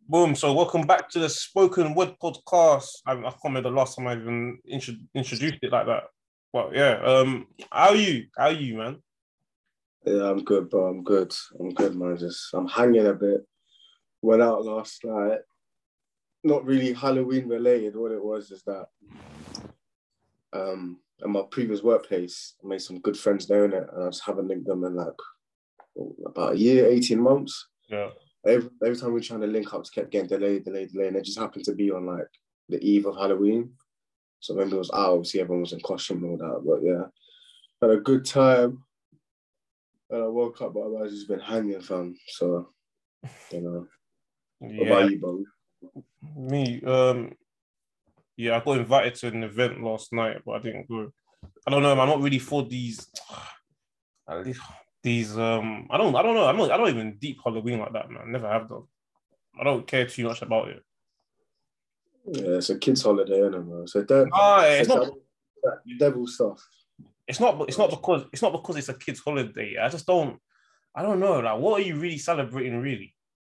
Boom. So welcome back to the Spoken Word podcast. I can't remember the last time I even introduced it like that. But yeah, how are you? How are you, man? Yeah, I'm good, bro. I'm good. I'm good, man. I'm hanging a bit. Went out last night. Not really Halloween related. What it was is that at my previous workplace, I made some good friends there in it, and I just haven't linked them in like about a year, 18 months. Yeah. Every time we were trying to link up, it kept getting delayed, and it just happened to be on like the eve of Halloween. So when it was out, obviously everyone was in costume and all that. But yeah, had a good time. And I woke up, but I've just been hanging, fam. So, What Yeah. about you, bro? Me, yeah, I got invited to an event last night, but I didn't go. I don't know, man. I'm not really for these I don't know. I don't even deep Halloween like that, man. Never have done. I don't care too much about it. Yeah, it's a kids' holiday, isn't it, man? So that It's not. that devil stuff. It's not. It's not because it's a kid's holiday. I just don't. I don't know. Like, what are you really celebrating, really?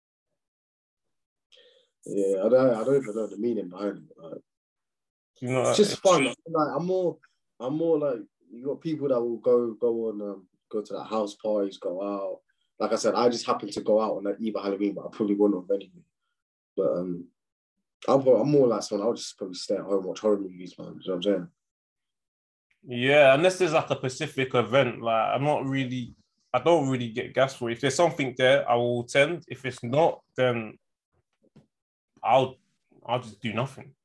Yeah, I don't even know the meaning behind it. Like, You know, it's just fun. Like I'm more like you got people that will go to the house parties, go out. Like I said, I just happened to go out on that eve of Halloween, but I probably wouldn't have anyway. But I'm more like someone. I'll just probably stay at home, watch horror movies, man. You know what I'm saying? yeah, unless there's like a specific event, like I don't really get gas for it. If there's something there, I will attend. If it's not, then I'll I'll just do nothing.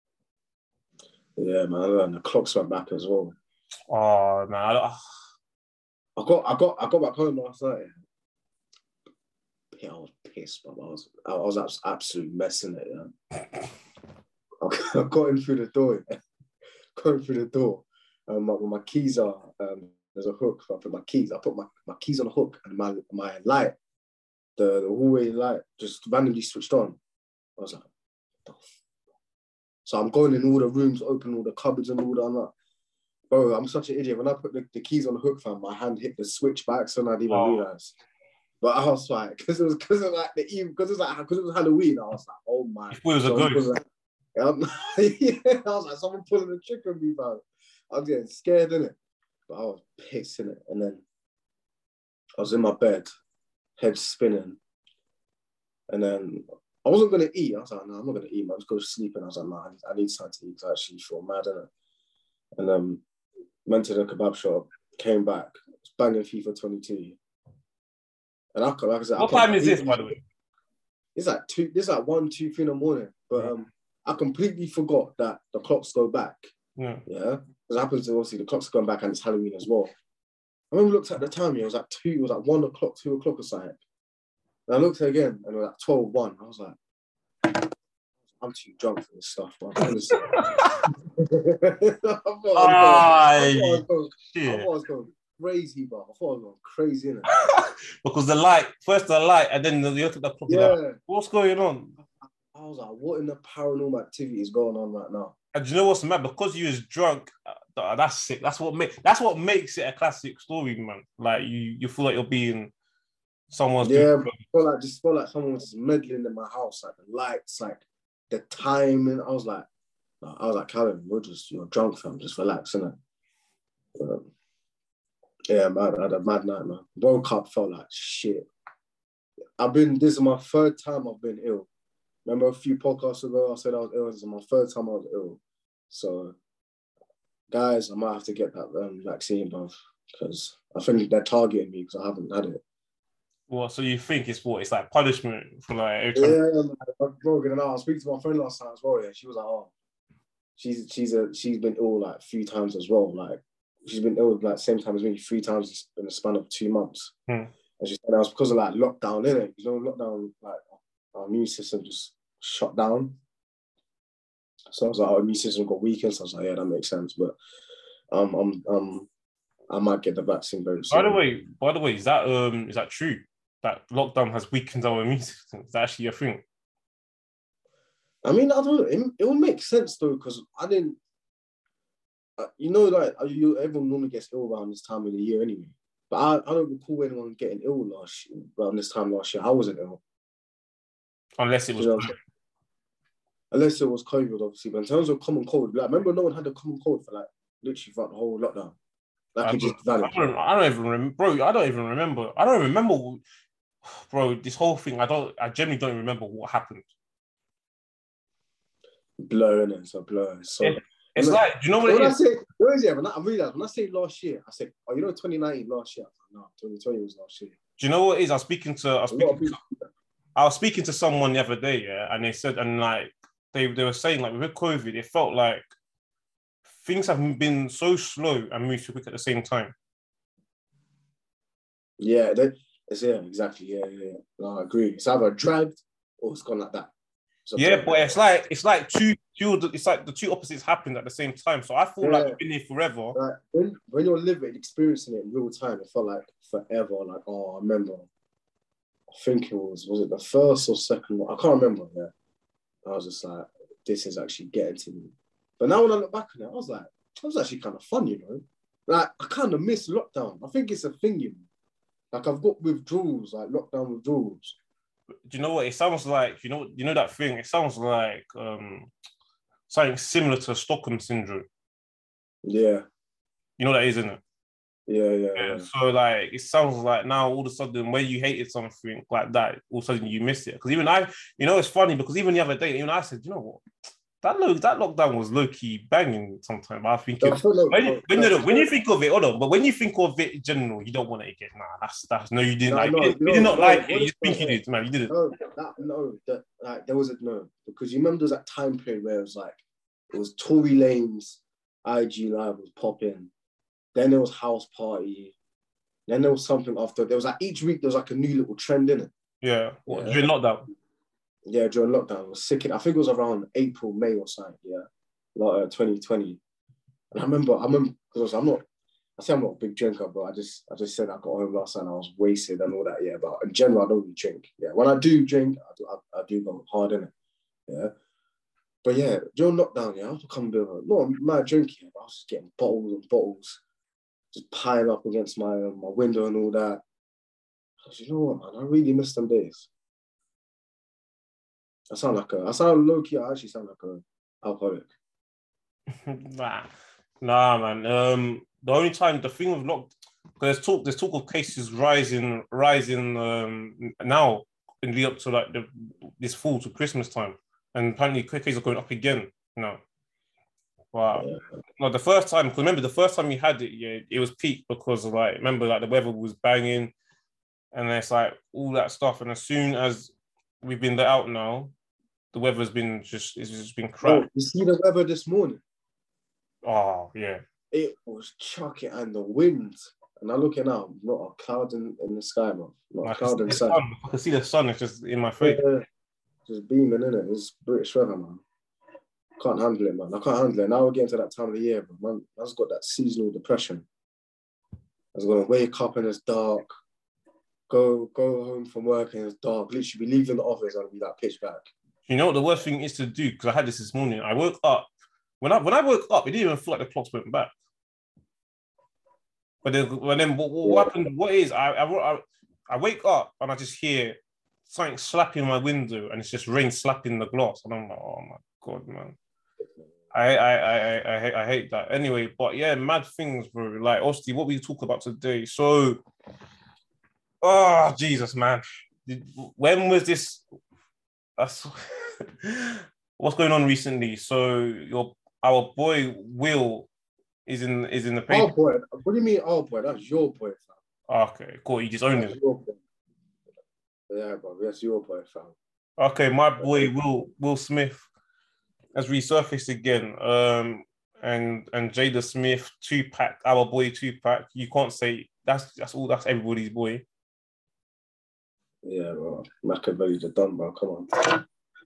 Yeah, man. And the clocks went back as well. Oh man, I got back home last night. Yeah, I was pissed, but I was absolutely messing it. Yeah. I got in through the door. Going through the door. My keys are there's a hook. So I put my keys. I put my keys on a hook, and my light, the hallway light, just randomly switched on. I was like, what the so I'm going in all the rooms, open all the cupboards and all that. I'm like, bro, I'm such an idiot. When I put the keys on the hook, fam, my hand hit the switch back, so I didn't even realize. But I was like, because it was like because it was Halloween. I was like, oh my. it was a ghost. Yeah, I was like, someone pulling the trick on me, bro. I was getting scared, innit? But I was pissed, innit? And then I was in my bed, head spinning. And then I wasn't going to eat. I was like, no, I'm not going to eat, man. Just go to sleep. And I was like, nah, I need something to eat because I actually feel mad, innit? And went to the kebab shop, came back, was banging FIFA 22. And like I said, What time is this, by the way? It's like 2, this is like 1, 2, 3 in the morning. But I completely forgot that the clocks go back. Yeah. Because it happens to obviously the clocks going back and it's Halloween as well. I remember looked at the time, it was like 2, it was like 1 o'clock, 2 o'clock or something. And I looked at it again and it was like 12, 1. I was like, I'm too drunk for this stuff, man. Honestly. I was going crazy, bro. I thought I was going crazy, innit? Because the light, and then you look at the clock. Yeah. Like, what's going on? I was like, what in the paranormal activity is going on right now? And do you know what's mad? Because you was drunk, that's sick. That's what makes it a classic story, man. Like you feel like you're being someone's. Yeah, just felt like someone was meddling in my house, like the lights, like the time, and I was like, Callum, you're drunk, fam. Just relax, innit? Yeah, man, I had a mad night, man. Woke up, felt like shit. This is my 3rd time I've been ill. Remember a few podcasts ago, I said I was ill. This is my 3rd time I was ill. So, guys, I might have to get that vaccine, bruv, because I think they're targeting me because I haven't had it. Well, so you think it's what? It's like punishment for like every time. Yeah, man. I was speaking to my friend last time as well. Yeah, she was like, oh, she's been ill like a few times as well. Like she's been ill like same time as me 3 times in the span of 2 months. And she said that was because of like lockdown, innit? You know, lockdown, like our immune system just shut down. So I was like, our immune system got weakened. So I was like, yeah, that makes sense. But I might get the vaccine very soon. By the way, is that true? That lockdown has weakened our immune system? Is that actually a thing? I mean, I don't know. It would make sense though, because I didn't. Like everyone normally gets ill around this time of the year anyway. But I don't recall anyone getting ill around this time last year. I wasn't ill. Unless it was. You know, unless it was COVID, obviously. But in terms of common cold, like, remember no one had a common cold for like literally throughout the whole lockdown. Like it just vanished. I don't even remember, bro. I don't even remember. I don't remember, bro. This whole thing. I genuinely don't remember what happened. Blur, innit? It's a blur. So it's like, do you know what it is? I realized when I say last year, I said, oh, you know, 2019 last year. I was like, no, 2020 was last year. Do you know what it is? I was speaking to someone the other day, yeah, and they said, and like they were saying, like with COVID, it felt like things have been so slow and moved so quick at the same time. Yeah, exactly. Yeah. No, I agree. It's either dragged or it's gone like that. Yeah, but it's like the two opposites happened at the same time. So I feel like we've been here forever. Like when you're living, experiencing it in real time, it felt like forever. Like, oh, I remember. I think it was it the first or second one? I can't remember. Yeah, I was just like, this is actually getting to me. But now when I look back on it, I was like, that was actually kind of fun, you know. Like I kind of miss lockdown. I think it's a thing, you know. Like I've got withdrawals, like lockdown withdrawals. Do you know what? It sounds like, you know that thing? It sounds like something similar to Stockholm syndrome. Yeah. You know what that is, isn't it? Yeah. So like, it sounds like now all of a sudden when you hated something like that, all of a sudden you miss it. Because even it's funny because even the other day, even I said, you know what? That lockdown was low-key banging sometimes. I think when you think of it, hold on, but when you think of it in general, you don't want it again. Nah, that's no, you didn't. You did not like it. You just think you did, man. You didn't. There was because you remember there was that time period where it was Tory Lanez, IG Live was popping, then there was House Party, then there was something after. There was like each week there was like a new little trend in it. Yeah, during lockdown. Yeah, during lockdown, it was sick. I think it was around April, May or something. Yeah, like 2020. And I remember because I'm not a big drinker, but I just said I got home last night and I was wasted and all that. Yeah, but in general, I don't really drink. Yeah, when I do drink, I do go hard in it. Yeah, but yeah, during lockdown, yeah, I was becoming a bit of not mad drinking, but I was just getting bottles and bottles, just piling up against my window and all that. I was, you know what, man, I really miss them days. I sound low key. I actually sound like an alcoholic. Nah, man. The only time the thing with there's talk of cases rising now in the up to like this fall to Christmas time, and apparently cases are going up again now. Wow. No, the first time, because remember the first time you had it, yeah, it was peak because like remember like the weather was banging, and it's like all that stuff, and as soon as we've been let out now, the weather's been it's just been crap. Oh, you see the weather this morning? Oh yeah. It was chucking and the wind. And I'm looking out, not a cloud in the sky, man. Not a cloud in the sky. I can see the sun. It's just in my face. Yeah, just beaming in it. It's British weather, man. Can't handle it, man. I can't handle it. Now we're getting to that time of the year, but man, I've got that seasonal depression. I was gonna wake up and it's dark. Go home from work and it's dark. Literally be leaving the office and be like pitch black. You know what the worst thing is to do? Because I had this morning. I woke up. When I woke up, it didn't even feel like the clocks went back. But then what happened? What is I wake up and I just hear something slapping my window and it's just rain slapping the glass and I'm like, oh my god, man. I hate that. Anyway, but yeah, mad things, bro. Like, obviously, what we talk about today. So, oh Jesus, man. When was this? What's going on recently? So our boy Will is in the paper. Oh boy, what do you mean? Oh boy, that's your boy, fam. Okay, cool. You just owned it. Yeah, bro, that's your boy, fam. Okay, my boy Will Smith has resurfaced again. And Jada Smith, Tupac, our boy Tupac. You can't say that's everybody's boy. Yeah, bro. Machiavelli's are done, bro. Come on.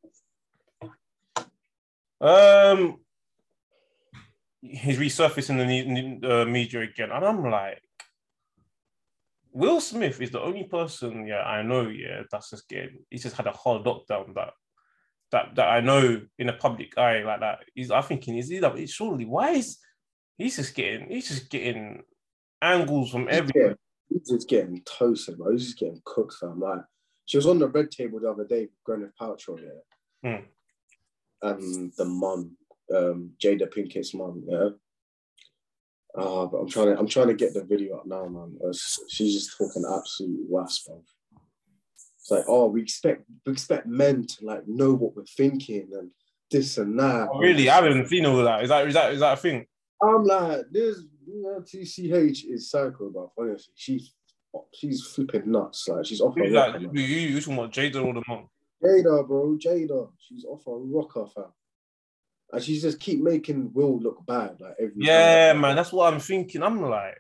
He's resurfacing the media again, and I'm like, Will Smith is the only person, I know, that's just he's just had a hard lockdown that I know in the public eye like that. I'm thinking, surely why is he's just getting angles from everywhere. He's just getting toasted, bro. He's just getting cooked, fam. Like She was on the red table the other day with Gwyneth Paltrow, yeah. Hmm. And the mum, Jada Pinkett's mum, yeah. But I'm trying to get the video up now, man. She's just talking absolute wasp, bro. It's like, oh, we expect men to like know what we're thinking and this and that. Oh, really? I haven't seen all of that. Is that a thing? I'm like, TCH is psycho, bro. Honestly, she's flipping nuts. Like, she's off her Who's rocker, that? man. You talking about Jada or the mom? Jada, bro, Jada. She's off her rocker, fam. And she just keep making Will look bad, like every Yeah, time. man. That's what I'm thinking. I'm like,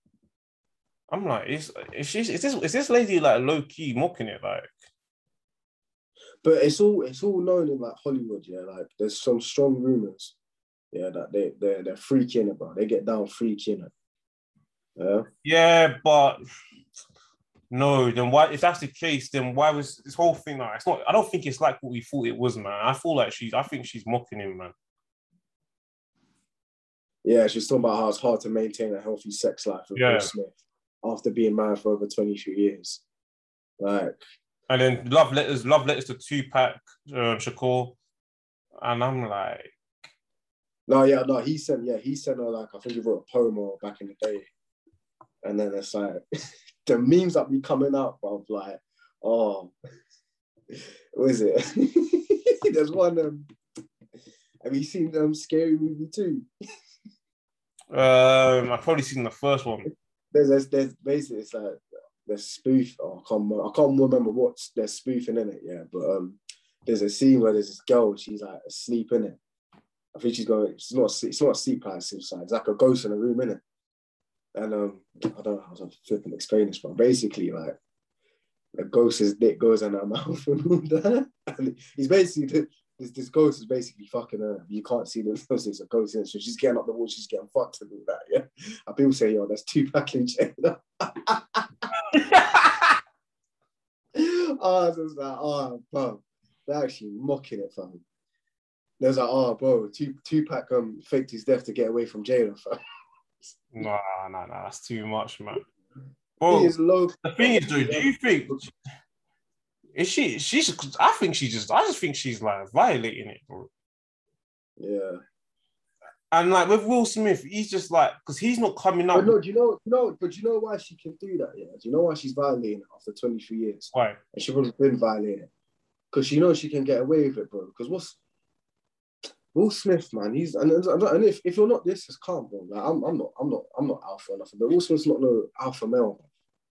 is this lady like low key mocking it? Like, But it's all known in like Hollywood, yeah. Like, there's some strong rumors, yeah, that they're freaking it, bro. They get down freaking it. Yeah. yeah, but no. Then why? If that's the case, then why was this whole thing like? It's not. I don't think it's like what we thought it was, man. I think she's mocking him, man. Yeah, she's talking about how it's hard to maintain a healthy sex life with Will Smith after being married for over 23 years. Like, and then love letters to Tupac, Shakur, and I'm like, he sent her like, I think he wrote a poem or back in the day, and then it's like the memes that be coming up of like, oh, what is it? There's one. Have you seen Scary Movie 2? I've probably seen the first one. There's basically it's like the spoof. Oh, I can't remember what they're spoofing in it. Yeah, but there's a scene where there's this girl. She's like asleep in it. I think she's going. It's not a sleep paralysis side. It's like a ghost in a room in it. And I don't know how to flipping explain this, but basically like the ghost's dick goes in her mouth and all that. And he's basically this ghost is basically fucking her. You can't see the ghost, it's a ghost in it. So she's getting up the wall, she's getting fucked and all that, yeah. And people say, yo, that's Tupac and Jada. I was just like, oh, bro. They're actually mocking it, fam. They was like, oh, bro, Tupac faked his death to get away from Jada, fam. Nah, that's too much, man. Bro, He is low. the thing is, dude, do you think is she's I just think she's like violating it, bro. Yeah. And like with Will Smith, he's just like, because he's not coming up. But no, do you know why she can do that? Yeah, do you know why she's violating it after 23 years? Why? And she would have been violating it because she knows she can get away with it, bro. Because what's Will Smith, man? He's and if you're not this, it's calm, bro. Like I'm not alpha or nothing. But Will Smith's not no alpha male.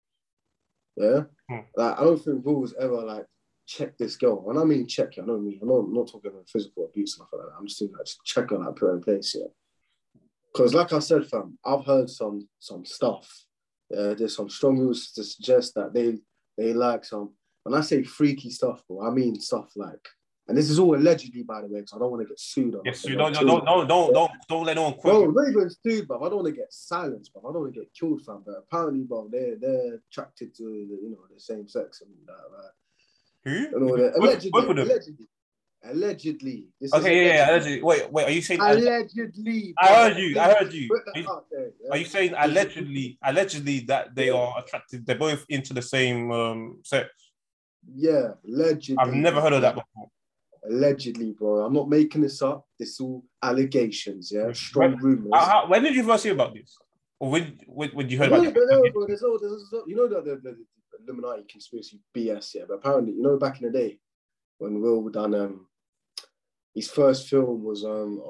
Yeah, like I don't think Will's ever like check this girl. When I mean check, I know me. I'm not talking about physical abuse and stuff like that. I'm just saying like just check her, like put her in place, yeah. Because like I said, fam, I've heard some stuff. There's some strong rules to suggest that they like some. When I say freaky stuff, bro, I mean stuff like. And this is all allegedly, by the way, because I don't want to get sued. Yes, you don't let no one quote. Bro, not even sued, bro. I don't want to get silenced, bro. I don't want to get killed, fam. But apparently, bro, they're attracted to the same sex and that, right? Who? And all that. Allegedly. Allegedly. Wait. Are you saying allegedly? I heard you. Put that out there, yeah? Are you saying allegedly that they are attracted? They're both into the same sex. Yeah, allegedly. I've never heard of that before. Allegedly, bro. I'm not making this up. This is all allegations, yeah? Strong rumors. When did you first hear about this? Or when you heard about it? Bro, there's the Illuminati conspiracy BS, yeah? But apparently, back in the day, when Will done his first film was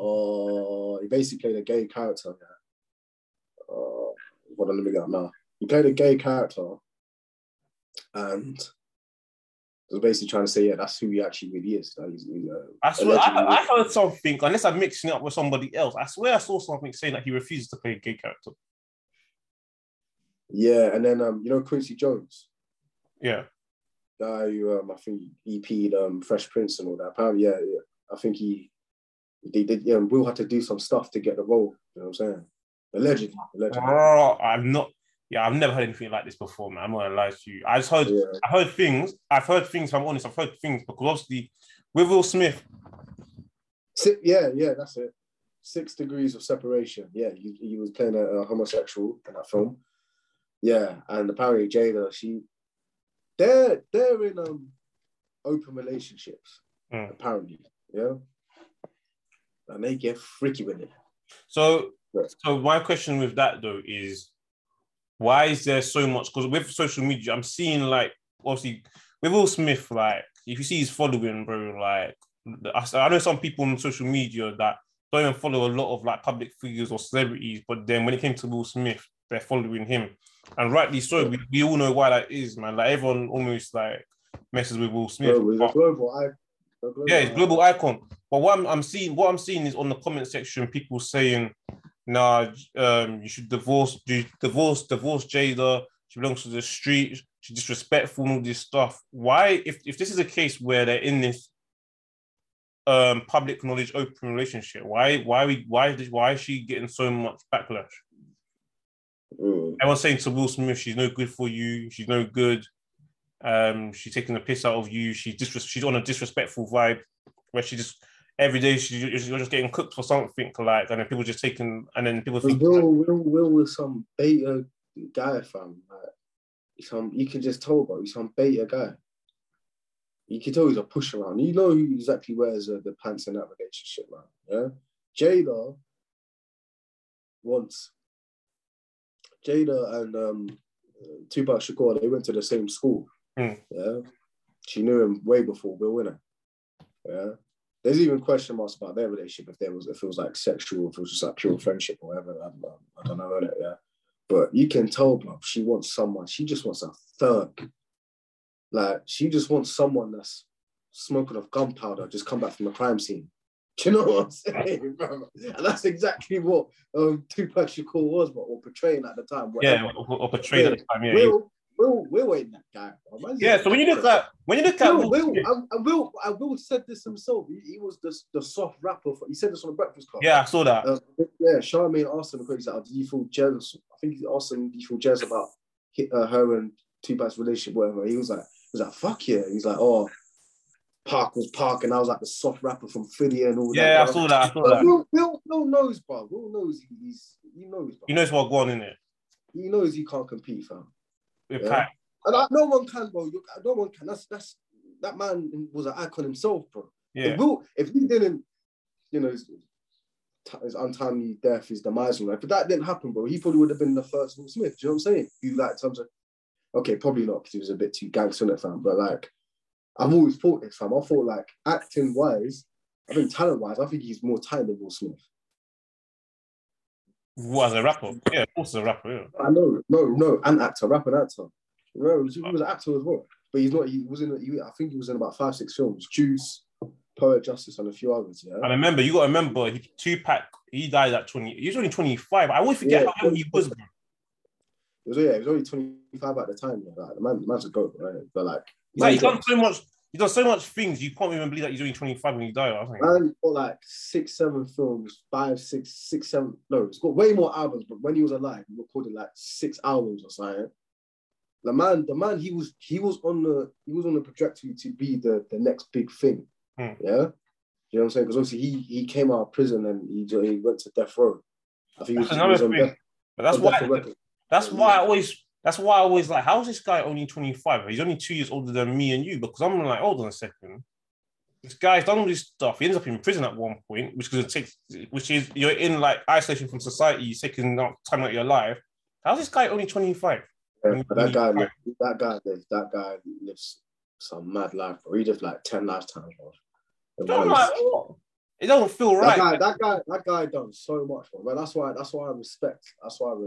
he basically played a gay character, yeah? Hold on, let me get up now. He played a gay character and I was basically trying to say, yeah, that's who he actually really is. I swear, I heard something, unless I'm mixing it up with somebody else. I swear I saw something saying that he refuses to play a gay character. Yeah, and then, Quincy Jones? Yeah. Guy who, I think, EP'd Fresh Prince and all that. Apparently, yeah. I think he did, Will had to do some stuff to get the role. You know what I'm saying? Allegedly. Oh, I've never heard anything like this before, man. I'm not gonna lie to you. I've heard things, if I'm honest, I've heard things because obviously with Will Smith. Yeah, that's it. 6 degrees of separation. Yeah, he was playing a homosexual in that film. Yeah, and apparently Jada, they're in open relationships, apparently. Yeah. And they get freaky with it. So my question with that though is, why is there so much? Because with social media, I'm seeing like obviously with Will Smith, like if you see his following, bro, like I know some people on social media that don't even follow a lot of like public figures or celebrities, but then when it came to Will Smith, they're following him, and rightly so. We all know why that is, man. Like everyone almost like messes with Will Smith. Bro, he's a global icon. Yeah, he's global icon. But what I'm seeing is on the comment section, people saying, "Nah, you should divorce Jada. She belongs to the street. She's disrespectful and all this stuff." Why, if this is a case where they're in this public knowledge open relationship, why is she getting so much backlash? Everyone's saying to Will Smith, she's no good for you. She's no good. She's taking the piss out of you. She's on a disrespectful vibe where she just every day you're just getting cooked for something like, and then people just taking, and then people think Will was some beta guy, fam. Like, you can just tell, bro. He's some beta guy. You can tell he's a push around. You know who exactly wears the pants in that relationship, man. Yeah, Jada and Tupac Shakur, they went to the same school. Yeah, she knew him way before Will Winner. Yeah, there's even question marks about their relationship if it was like sexual, if it was just like pure friendship or whatever. I don't know, innit? Yeah, but you can tell, bro, she wants someone. She just wants a thug. Like she just wants someone that's smoking off gunpowder, just come back from a crime scene. Do you know what I'm saying, bro? And that's exactly what Tupac Shakur was, bro, or portraying at the time. Whatever. Yeah, or portrayed at the time. Yeah, Will ain't that guy, bro. Yeah, so when you look at Will said this himself. He was the soft rapper. He said this on the Breakfast Club. Yeah, I saw that. Charlamagne asked him a question. Like, "Do you feel jealous?" I think he asked him, "Do you feel jealous about her and Tupac's relationship?" Whatever. He was like, "Fuck yeah." He's like, "Oh, Park was Park," and I was like the soft rapper from Philly and all that. Yeah, I saw that. Will knows, bro. Will knows he knows. Bro. He knows what's going on in it. He knows he can't compete, fam. Yeah? And no one can, bro. No one can. That's that man was an icon himself, bro. Yeah. If he didn't, his untimely death, his demise, if that didn't happen, bro, he probably would have been the first Will Smith. Do you know what I'm saying? You like terms of, okay, probably not because he was a bit too gangster in it, fam. But like, I've always thought this, fam. I thought like acting wise, I think talent wise, I think he's more talented than Will Smith. As a rapper, yeah, of course, as a rapper. Yeah. I know, no, an actor, rapper, and actor. No, he was an actor as well, but he's not. He was in. I think he was in about 5-6 films. Juice, Poet Justice, and a few others. Yeah. And remember, you got to remember, Tupac. He died at 20. He was only 25. I always forget how old he was, bro. He was only 25 at the time. Yeah. Like, the man's a goat, right? But like, he's done so much. He's done so much things. You can't even believe that he's only 25 when he died. I think. Man got like 6-7 films, 5, 6, 7. No, it's got way more albums. But when he was alive, he recorded like 6 albums or something. The man, he was on the trajectory to be the next big thing. Yeah, you know what I'm saying? Because obviously he came out of prison and he went to death row. I think that's another thing. But that's why I always like, how is this guy only 25? He's only 2 years older than me and you. Because I'm like, hold on a second. This guy's done all this stuff. He ends up in prison at one point, which is you're in like isolation from society. You're taking time out of your life. How's this guy only 25? Yeah, that guy lives some mad life, bro. He lived like 10 lifetimes, bro. I'm like, what? It doesn't feel right. That guy done so much, bro. But that's why I respect. That's why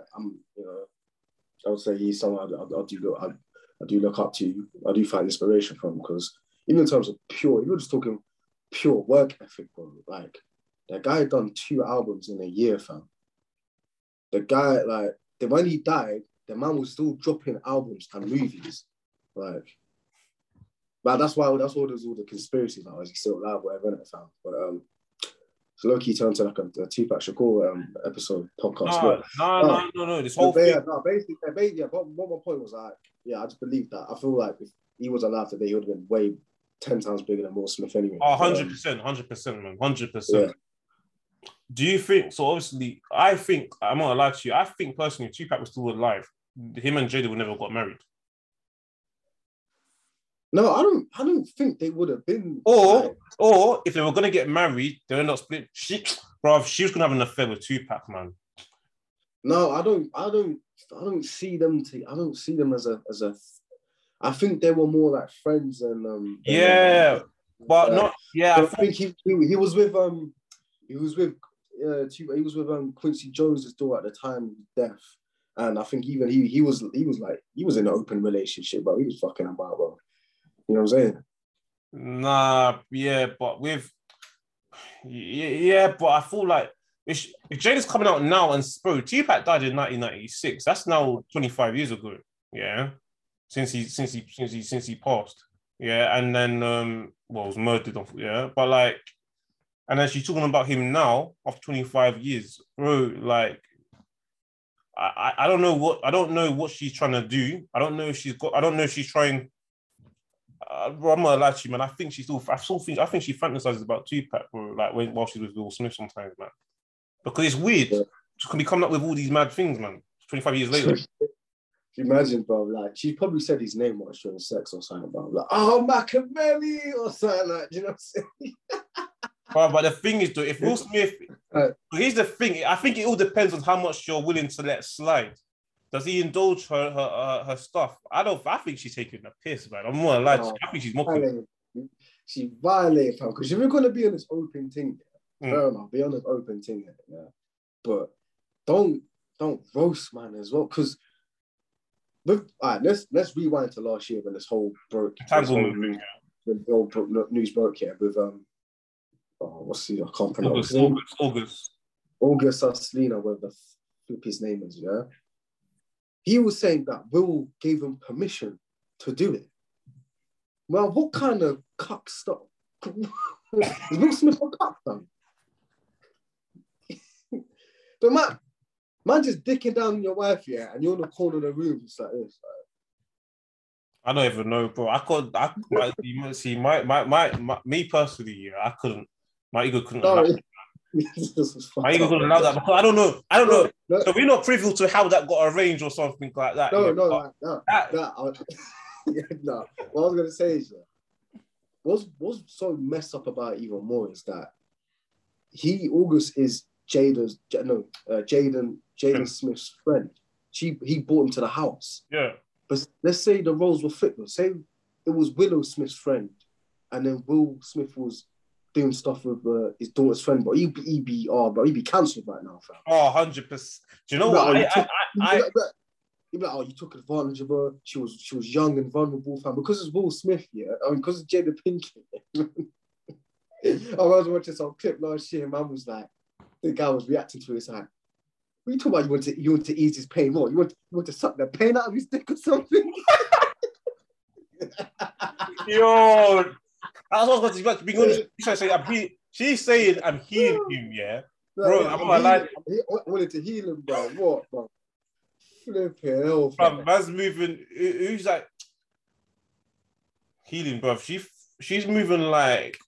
I would say he's someone I do look up to. I do find inspiration from, because even in terms of you're just talking pure work ethic, bro. Like, that guy done 2 albums in a year, fam. The guy, like, when he died, the man was still dropping albums and movies. Like, but that's why there's all the conspiracies. Like, is he still alive, whatever, fam. But so low-key turned to like a Tupac Shakur episode podcast. No. This whole thing. Basically, but what my point was, like, I just believe that. I feel like if he was alive today, he would have been way 10 times bigger than Will Smith anyway. 100%, man, 100%. Yeah. Do you think, so obviously, I'm not gonna lie to you, I think personally, if Tupac was still alive, him and Jada would never got married. No, I don't think they would have been. Or if they were gonna get married, they're not split. She was gonna have an affair with Tupac, man. No, I don't see them. I don't see them as a. I think they were more like friends Yeah, but not. Yeah, I think he was with he was with Quincy Jones' daughter at the time of his death, and I think even he was in an open relationship, but he was fucking about, bro. You know what I'm saying? Nah, yeah, but but I feel like if Jada's coming out now and bro, Tupac died in 1996. That's now 25 years ago. Yeah, since he passed. Yeah, and then was murdered. Yeah, but like, and then she's talking about him now after 25 years, bro. Like, I don't know what she's trying to do. I don't know if she's trying. I'm not lie to you, man. I think she fantasizes about Tupac, bro. Like while she's with Will Smith sometimes, man. Because it's weird. Yeah. She can be coming up with all these mad things, man. 25 years later. Imagine, bro. Like she probably said his name while she was sex or something, bro. Like, oh, Machiavelli or something like. You know what I'm saying? But the thing is, though, if Will Smith, here's the thing. I think it all depends on how much you're willing to let slide. Does he indulge her stuff? I think she's taking a piss, man. I'm more like, I think she's mocking. She violated her because if you're gonna be on this open thing, fair enough, be on this open thing, yeah. But don't roast, man, as well. Because all right, let's rewind to last year when this whole news broke here with what's the I can't pronounce August Alsina, whatever the flip his name is, yeah. He was saying that Will gave him permission to do it. Well, what kind of cuck stuff? Is Will Smith a cuck, man? But man just dicking down your wife, yeah, and you're in the corner of the room just like this. I don't even know, bro. Me personally, yeah, I couldn't. My ego couldn't allow that. My ego couldn't allow that because I don't know. No. So we're not privy to how that got arranged or something like that. No. What I was gonna say is what's so messed up about it even more is that August is Jaden Smith's friend. He brought him to the house. Yeah. But let's say the roles were flipped. Say it was Willow Smith's friend, and then Will Smith was doing stuff with his daughter's friend, but he'd be cancelled right now, fam. Oh, 100%. Do you know what? You'd be like, oh, you took advantage of her. She was young and vulnerable, fam. Because it's Will Smith, yeah. I mean, because it's Jada Pinkett. I was watching some clip last year, and man was like, the guy was reacting to it. It's like, what are you talking about? You want to ease his pain more? You want to suck the pain out of his dick or something? Yo, that's what I was being honest. She's saying I'm healing him, yeah. Bro, I'm not lying. He wanted to heal him, bro. What, bro? Flipping hell, bro. Man's moving. Who's like healing, bro? She's moving like.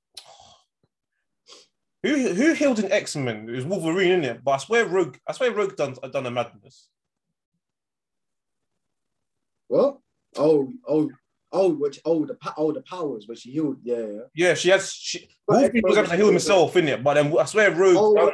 Who healed in X-Men? It was Wolverine, innit? But I swear Rogue done a madness. What? The powers where she healed. Yeah. Wolverine was able to heal himself, innit? But then I swear Rogue.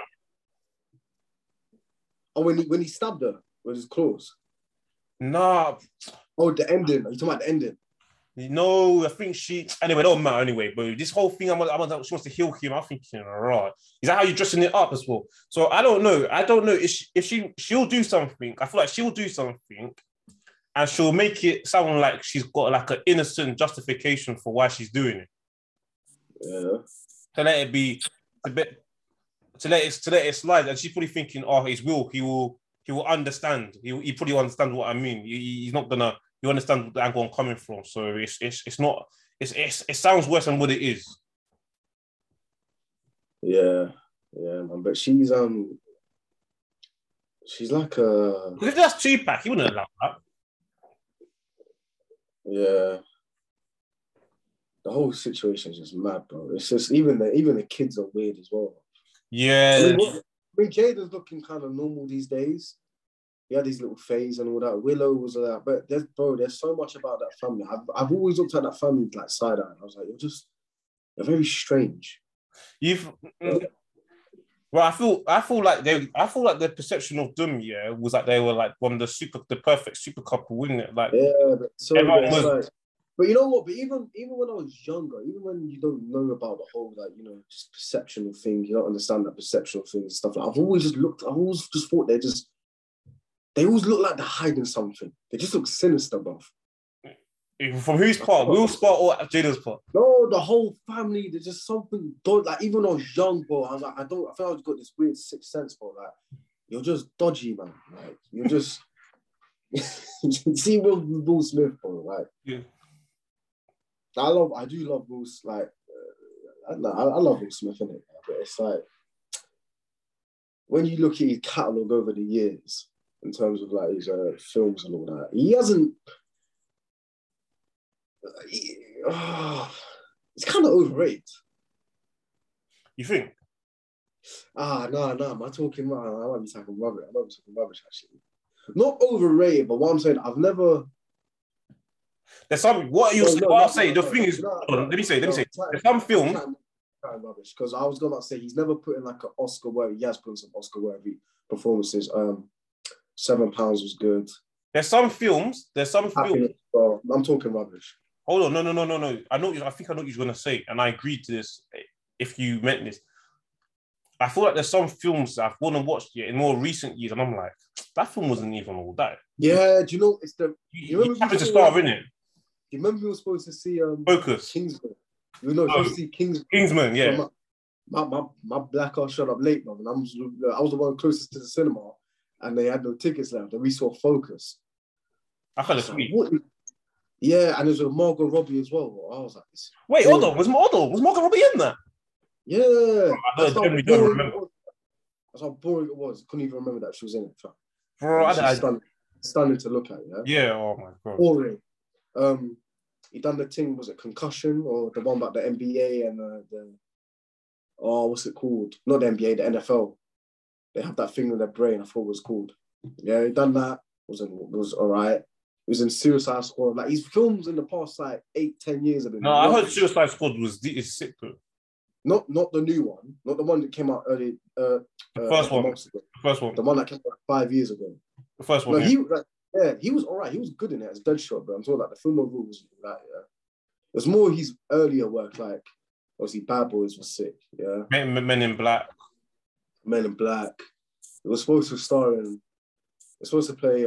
When he stabbed her with his claws. Nah. Oh, the ending. Are you talking about the ending? No, I think anyway, it don't matter anyway, but this whole thing, she wants to heal him. I'm thinking, right. Is that how you're dressing it up as well? So I don't know. If she'll do something. I feel like she'll do something and she'll make it sound like she's got like an innocent justification for why she's doing it. Yeah. To let it be a bit, to let it slide. And she's probably thinking, oh, it's Will. He will understand. He probably understands what I mean. He's not gonna. You understand the angle I'm coming from, so it's not. It sounds worse than what it is. Yeah, man. But she's like a. If that's Tupac, he wouldn't allow that. Yeah. The whole situation is just mad, bro. It's just even the kids are weird as well. Yeah. I mean Jada's looking kind of normal these days. he had his little phase and all that. Willow was that, but there's so much about that family. I've always looked at that family like side eye. I was like, you're very strange. You've well, I feel like the perception of them, yeah, was like they were like one of the perfect super couple, wouldn't it? Like but but you know what? But even when I was younger, even when you don't know about the whole like just perception of things, you don't understand that perception of things and stuff. Like I've always just thought they always look like they're hiding something. They just look sinister, bruv. From whose part? Will's part or Jada's part? No, the whole family. There's just something. Like even when I was young, bro, I was like, I felt I got this weird sixth sense, bro. Like you're just dodgy, man. Like you're just. See Will Smith, bro. Like yeah. I do love Will. Like I love Will Smith, innit? But it's like when you look at his catalog over the years in terms of like his films and all that, he hasn't. It's kind of overrated. You think? No. I might be talking rubbish, actually. Not overrated, but what I'm saying, I've never. There's some. What you? What I'm saying. The thing is, let me say. There's some films. Rubbish, because I was gonna say he's never put in like an Oscar worthy. He has put in some Oscar worthy performances. £7 was good. There's some films. Well, I'm talking rubbish. Hold on, no. I think I know what you're gonna say, and I agreed to this. If you meant this, I feel like there's some films that I've gone and watched in more recent years, and I'm like, that film wasn't even all that. Yeah, do you know it's the? You happened to star in it. Do you remember we were supposed to see Focus? Kingsman. Supposed to see Kingsman. Kingsman, yeah. My black ass showed up late, man, and I was the one closest to the cinema, and they had no tickets left, and we saw Focus. I felt sweet. Yeah, and there's a Margot Robbie as well. I was like, wait, hold on. Was Margot Robbie in that? Yeah. That's how boring it was. Couldn't even remember that she was in it. Bro, stunning to look at, yeah? Yeah, oh my God. Boring. He done the thing, was it Concussion, or the one about the NBA and what's it called? Not the NBA, the NFL. They have that thing in their brain, I forgot what it was called. Yeah, he done that. It was all right. He was in Suicide Squad. Like his films in the past like 8-10 years have been. No, I heard Suicide Squad is sick though. Not the new one, not the one that came out early. The first one. The one that came out 5 years ago. The first one. No, he was all right. He was good in it as Deadshot, but I'm talking like the film overall was like, yeah. It was more his earlier work, like obviously Bad Boys was sick, yeah. Men in Black. Men in Black. It was supposed to star in. It's supposed to play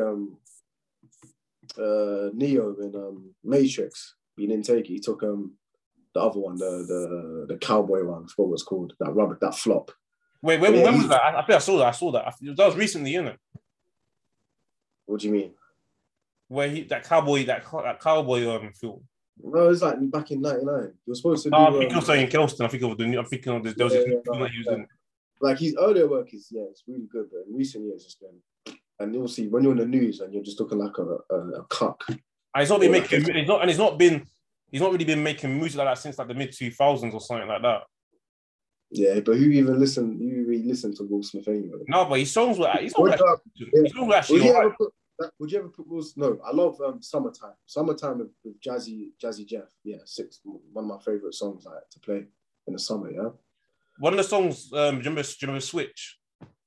Neo in Matrix. He didn't take it. He took the other one, the cowboy one. I forgot what it's called. That flop. Wait, when was that? I think I saw that. That was recently, isn't it? What do you mean? Where that cowboy film. No, it was like back in '99. He was supposed to. I think you're saying Kelston. I'm thinking of there was a film that he was in. Like his earlier work is it's really good, but in recent years it's been. And you'll see when you're in the news and you're just looking like a cuck. And he's not been making. He's not really been making music like that since like the mid 2000s or something like that. Yeah, but who even listened to Will Smith anyway? No, but his songs were actually. Would you ever put Will Smith? No, I love Summertime. Summertime with Jazzy Jeff. Yeah, one of my favorite songs like to play in the summer. Yeah. One of the songs, do you remember Switch?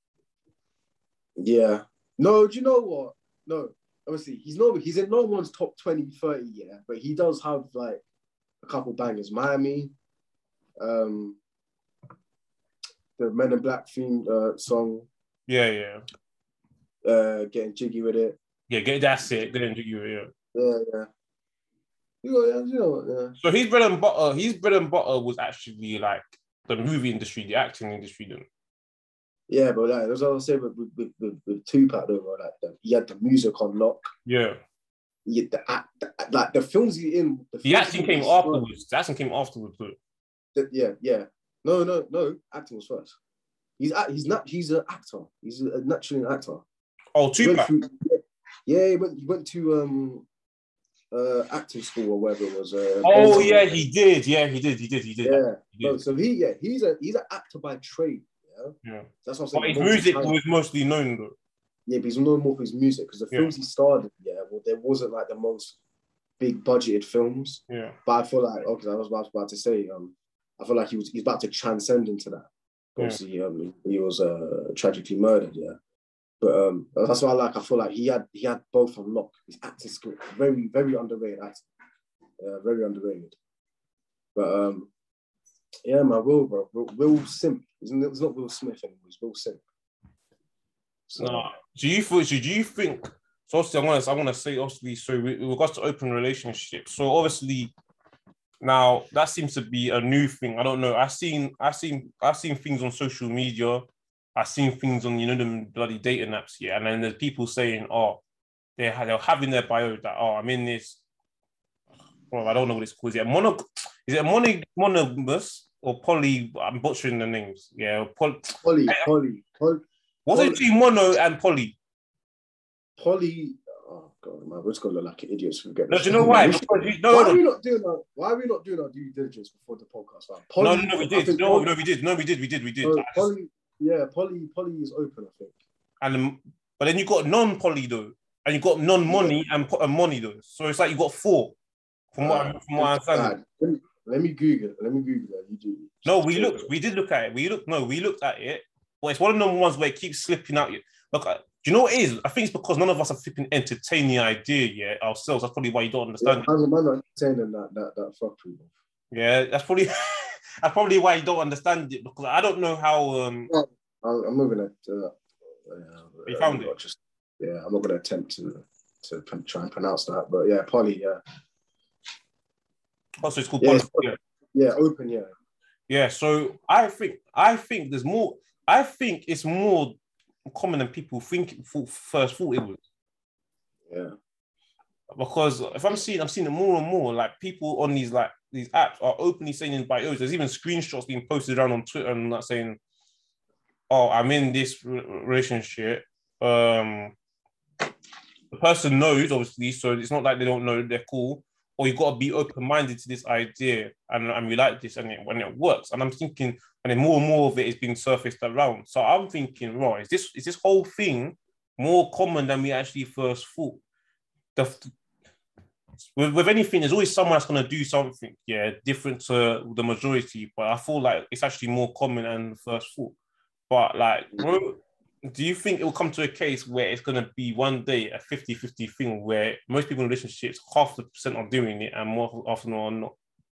Yeah. No, do you know what? No, obviously he's in no one's top 20, 30, yeah, but he does have like a couple bangers. Miami, the Men in Black theme song. Yeah. Getting jiggy with it. Yeah, that's it. Getting jiggy with it. Yeah. You know, yeah. So his bread and butter was actually like the movie industry, the acting industry, then. Yeah, but like, that's what I was saying with Tupac, though, like he had the music on lock. Yeah. He had like the films he in. The acting came afterwards. The acting came afterwards, though. Yeah. No. Acting was first. He's an actor. He's naturally an actor. Oh, Tupac. He went to acting school or whatever it was. He did. Yeah. So he's an actor by trade. Yeah. Yeah. That's what I'm saying. But his music was mostly known though. Yeah, but he's known more for his music because the films he starred in, well, there wasn't like the most big budgeted films. Yeah. But I feel like, okay, I was about to say, I feel like he's about to transcend into that. Obviously, he was tragically murdered, But that's what I like. I feel like he had both on lock. His acting skill, very, very underrated acting. Very underrated. But yeah, man, Will Simp. It's not Will Smith anymore. It's Will Simp. So, no. Do you think? So obviously, I want to say obviously. So with regards to open relationships, so obviously now that seems to be a new thing. I don't know. I've seen things on social media. I've seen things on them bloody dating apps, and then there's people saying, oh, they're having their bio that, oh, I'm in this. Well, I don't know what it's called. Is it monogamous or poly? I'm butchering the names. Yeah, poly. What's it between mono and poly? Poly. Oh god, man, we're just gonna look like idiots. No, do you know why? Why are we not doing our due diligence before the podcast? Like, poly, no, we did. We did. Poly, poly is open, I think. But then you got non-poly though, and you got non-money and money though. So it's like you got 4. From what I understand. Let me Google it. You do. No, we did look at it. We looked at it. But it's one of them ones where it keeps slipping out. Look, do you know what it is? I think it's because none of us are flipping entertain the idea ourselves. That's probably why you don't understand. Yeah, I'm not entertaining that fuckery. Yeah, that's probably why you don't understand it, because I don't know how. I'm moving it. You found it. I'm not going to attempt to try and pronounce that, but yeah, poly. Yeah. Also, it's called poly. Yeah, open. Yeah. Yeah. So I think there's more. I think it's more common than people first thought it was. Yeah. Because if I'm seeing it more and more, like people on these apps are openly saying in bios. There's even screenshots being posted around on Twitter and not saying, "Oh, I'm in this relationship." The person knows, obviously, so it's not like they don't know. They're cool. Or you got to be open-minded to this idea, and we like this, and when it works. And I'm thinking, and then more and more of it is being surfaced around. So I'm thinking, right, is this whole thing more common than we actually first thought? With anything, there's always someone that's going to do something, different to the majority. But I feel like it's actually more common than first thought. But like, bro, do you think it will come to a case where it's going to be one day a 50-50 thing where most people in relationships, 50% are doing it and more often are not?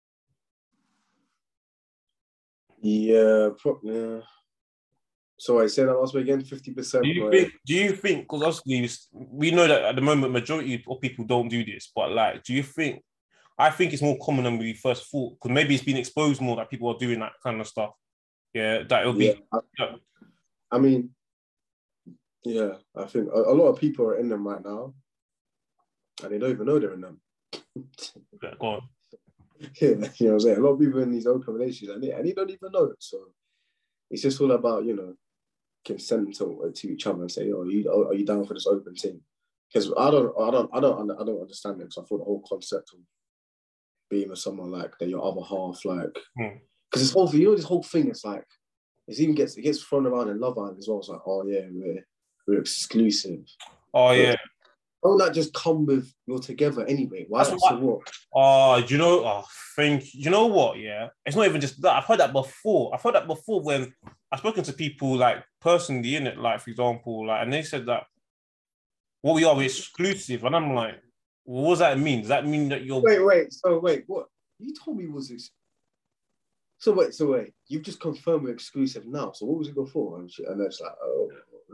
Yeah, So I said that last week again, 50%. Do you think, because obviously we know that at the moment, majority of people don't do this, but like, do you think, I think it's more common than we first thought, because maybe it's been exposed more that people are doing that kind of stuff. Yeah, that it'll be. I mean, yeah, I think a lot of people are in them right now, and they don't even know they're in them. Yeah, go on. Yeah, you know what I'm saying? A lot of people in these open relationships, and they don't even know it. So it's just all about, consent to each other and say, "Oh, are you down for this open thing?" Because I don't understand it. Because I thought the whole concept of being with someone like that, your other half, like, because this whole thing is like, it gets thrown around in Love Island as well. It's like, oh yeah, we're exclusive. Oh yeah. Don't that just come with you're together anyway? Why? So what? You know what? Yeah, it's not even just that. I've heard that before. When I've spoken to people like personally in it, like for example, like, and they said that we're exclusive, and I'm like, what does that mean? Does that mean that you're wait? What you told me was so wait. You've just confirmed we're exclusive now. So what was it before? And it's like, oh.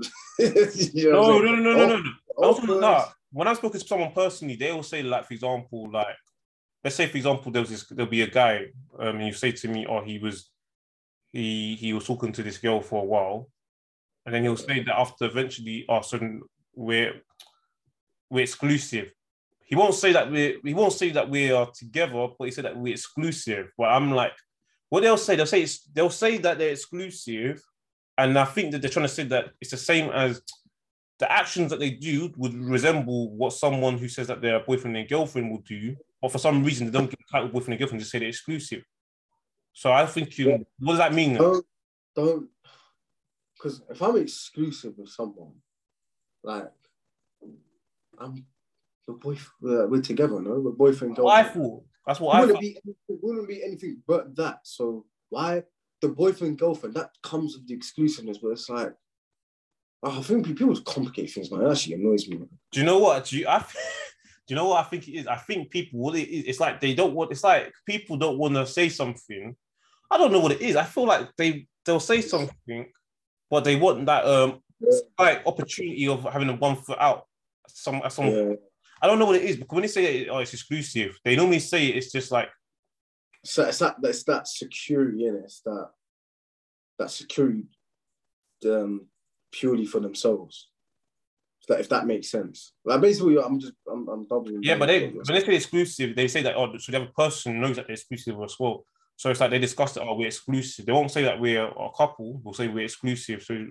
No. When I spoke to someone personally, they will say, like, for example, like, let's say, for example, there'll be a guy, and you say to me, oh, he was talking to this girl for a while, and then he'll say that after eventually, oh, so we're exclusive. He won't say that we are together, but he said that we're exclusive. But I'm like, what they'll say that they're exclusive, and I think that they're trying to say that it's the same as the actions that they do would resemble what someone who says that they're boyfriend and girlfriend will do, but for some reason they don't get the title boyfriend and girlfriend, just say they're exclusive. So I think what does that mean? Don't, because if I'm exclusive with someone, like, I'm the boyfriend. We're together, no? We're boyfriend I girlfriend. thought. That's what It I wouldn't thought. be it wouldn't be anything but that. So why the boyfriend girlfriend? That comes with the exclusiveness, but it's like, I think people complicate things, man. It actually annoys me, man. Do you know what? Do you know what I think it is? I think people, what it is, it's like they don't want. It's like people don't want to say something. I don't know what it is. I feel like they'll say something, but they want that like opportunity of having a 1 foot out. Yeah. I don't know what it is, because when they say it's exclusive, they normally say it's just like, So it's that security in it. It's that security purely for themselves. If that makes sense. Like basically, I'm doubling yeah, down but on what you're when they say exclusive, they say that, oh, so the other person knows that they're exclusive as well. So it's like they discuss it, oh, we're exclusive. They won't say that we're a couple. They'll say we're exclusive. So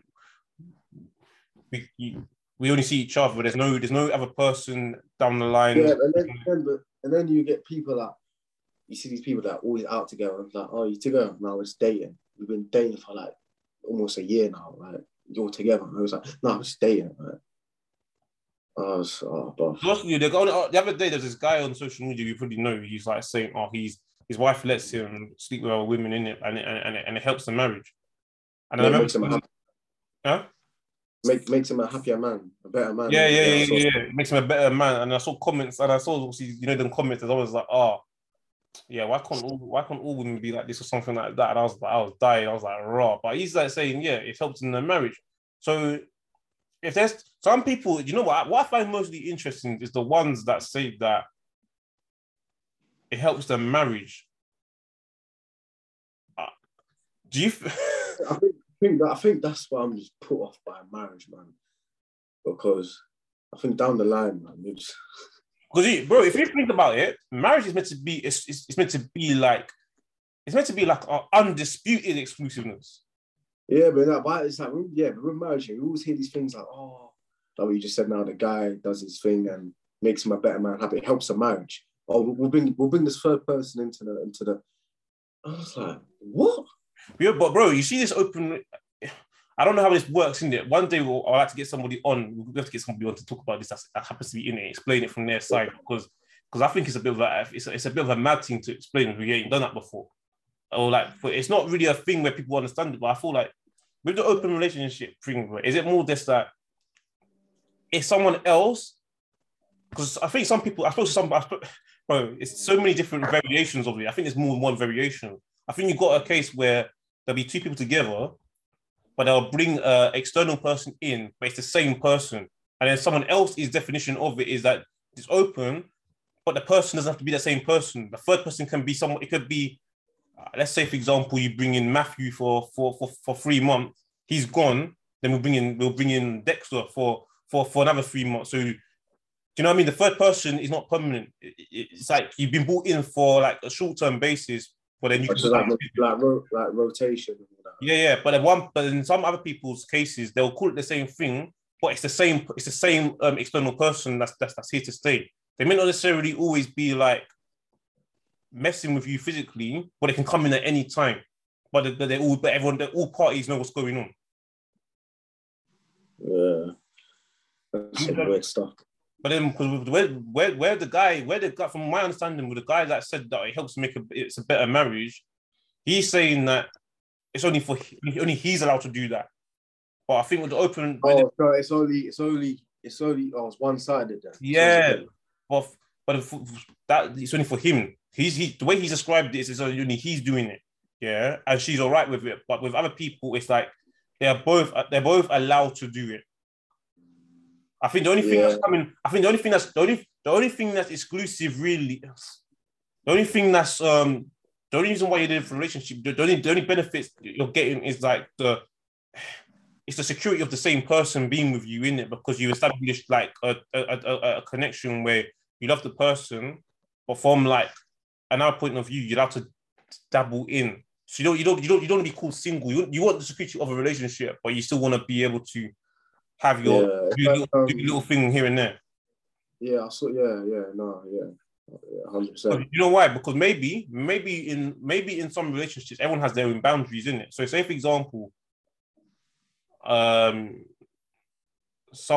we only see each other. But there's no other person down the line. Yeah, and then you get people that you see these people that are always out together. And like, oh, you together now? It's dating. We've been dating for like almost a year now. Like you're together. And I was like, no, it's dating. Like, but The other day, there's this guy on social media you probably know. He's like saying, oh, his wife lets him sleep with other women in it, and it helps the marriage. And I remember, makes him a happy, huh? makes him a happier man, a better man. Yeah. It makes him a better man. And I saw comments, and I saw obviously, them comments, and I was like, oh, yeah, why can't all women be like this or something like that? And I was dying. I was like, raw. But he's like saying, yeah, it helps in the marriage. So if there's some people, you know what I find mostly interesting is the ones that say that it helps the marriage. Do you? I think that's why I'm just put off by marriage, man. Because I think down the line, man, it's... Because bro, if you think about it, marriage is meant to be it's meant to be like an undisputed exclusiveness. Yeah, but it's like, yeah, but with marriage, you always hear these things like, oh, like what you just said now, the guy does his thing and makes him a better man, happy. It helps a marriage. Oh, we'll bring this third person into the. I was like, what? Yeah, but bro, you see this open. I don't know how this works in it. One day I'd like to get somebody on. We'll have to get somebody on to talk about this that happens to be in it, explain it from their side, because I think it's a bit of a mad thing to explain who ain't done that before. Or like, it's not really a thing where people understand it. But I feel like with the open relationship thing, is it more just that if someone else? Because I think some people, bro, it's so many different variations of it. I think there's more than one variation. I think you've got a case where there'll be two people together, but they'll bring an external person in, but it's the same person. And then someone else's definition of it is that it's open, but the person doesn't have to be the same person. The third person can be someone, it could be, let's say, for example, you bring in Matthew for 3 months, he's gone, then we'll bring in Dexter for another 3 months. So, do you know what I mean? The third person is not permanent. It's like you've been brought in for like a short-term basis, but then you can like rotation. Yeah. But in some other people's cases, they'll call it the same thing, but it's the same external person that's here to stay. They may not necessarily always be like messing with you physically, but they can come in at any time. But all parties know what's going on. Yeah, that's some weird stuff. But then, because where the guy, from my understanding, with the guy that said that it helps make it's a better marriage, he's saying that it's only he's allowed to do that. But I think with the open, no, it's it's one-sided. Then. Yeah, but that it's only for him. The way he's described this is only he's doing it. Yeah, and she's all right with it. But with other people, it's like they're both allowed to do it. I think the only thing that's coming. I think the only thing that's exclusive, really. The only thing that's the only reason why you're in a relationship, the only benefits you're getting is like it's the security of the same person being with you in it, because you establish like a connection where you love the person, but from like another point of view, you'd have to dabble in. So you don't want to be called single. You want the security of a relationship, but you still want to be able to have your do little thing here and there. Yeah, I saw. Yeah, 100%. You know why? Because maybe in some relationships, everyone has their own boundaries in it. So, say for example, someone wants to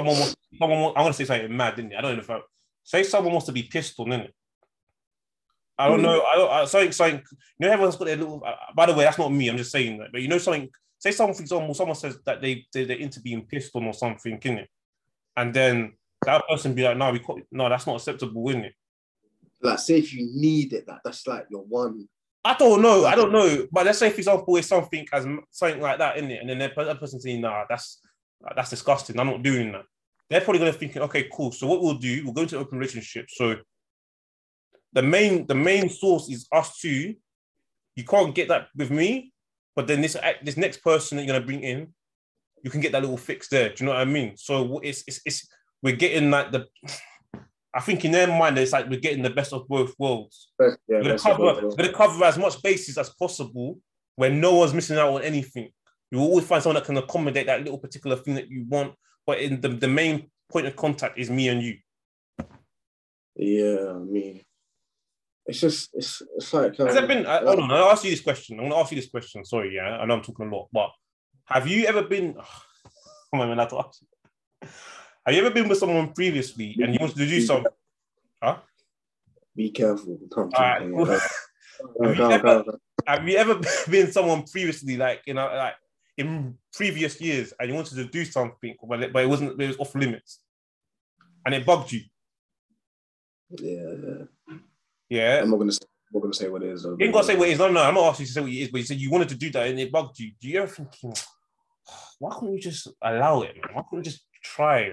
I'm gonna say something mad, didn't it? I don't know if say someone wants to be pissed on, innit? I don't know. Something. You know, everyone's got their little. By the way, that's not me. I'm just saying that. But you know, something. Say someone, for example, someone says that they're into being pissed on or something, innit? And then that person be like, no, that's not acceptable, innit? Like, say if you need it, that's like your one. I don't know. But let's say, for example, it's something like that, innit? And then that person saying, nah, that's disgusting. I'm not doing that. They're probably gonna think, okay, cool. So what we'll do, we'll go into an open relationship. So the main source is us two. You can't get that with me, but then this next person that you're gonna bring in, you can get that little fix there. Do you know what I mean? So it's we're getting like I think in their mind it's like we're getting the best of both worlds. Yeah, we're gonna cover as much bases as possible where no one's missing out on anything. You will always find someone that can accommodate that little particular thing that you want, but in the main point of contact is me and you. Yeah, I mean, it's like. Has there been? Hold on, I'll ask you this question. I'm gonna ask you this question. Sorry, yeah, I know I'm talking a lot, but have you ever been? Come on, man, I have to ask you. Have you ever been with someone previously and you wanted to do something? Huh? Be careful. Have you ever been someone previously, like like in previous years, and you wanted to do something, but it was off limits, and it bugged you? Yeah. I'm not gonna say what it is. You ain't gotta say what it is. No, I'm not asking you to say what it is, but you said you wanted to do that and it bugged you. Do you ever think, why couldn't you just allow it, man? Why couldn't you just try?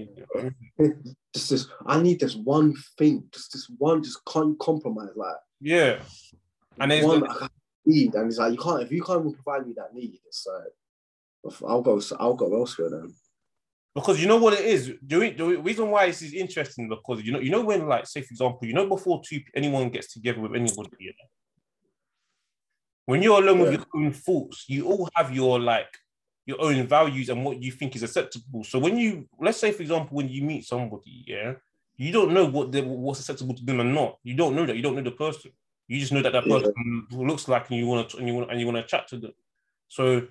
I need this one thing, just can't compromise, like and there's one I need, and it's like if you can't even provide me that need, it's like I'll go elsewhere then. Because you know what it is. The reason why this is interesting because you know when, like, say for example, before anyone gets together with anybody, when you're alone with your own thoughts, you all have your own values and what you think is acceptable. So let's say for example, when you meet somebody, you don't know what's acceptable to them and not. You don't know that. You don't know the person. You just know that person looks like, and you want to chat to them. So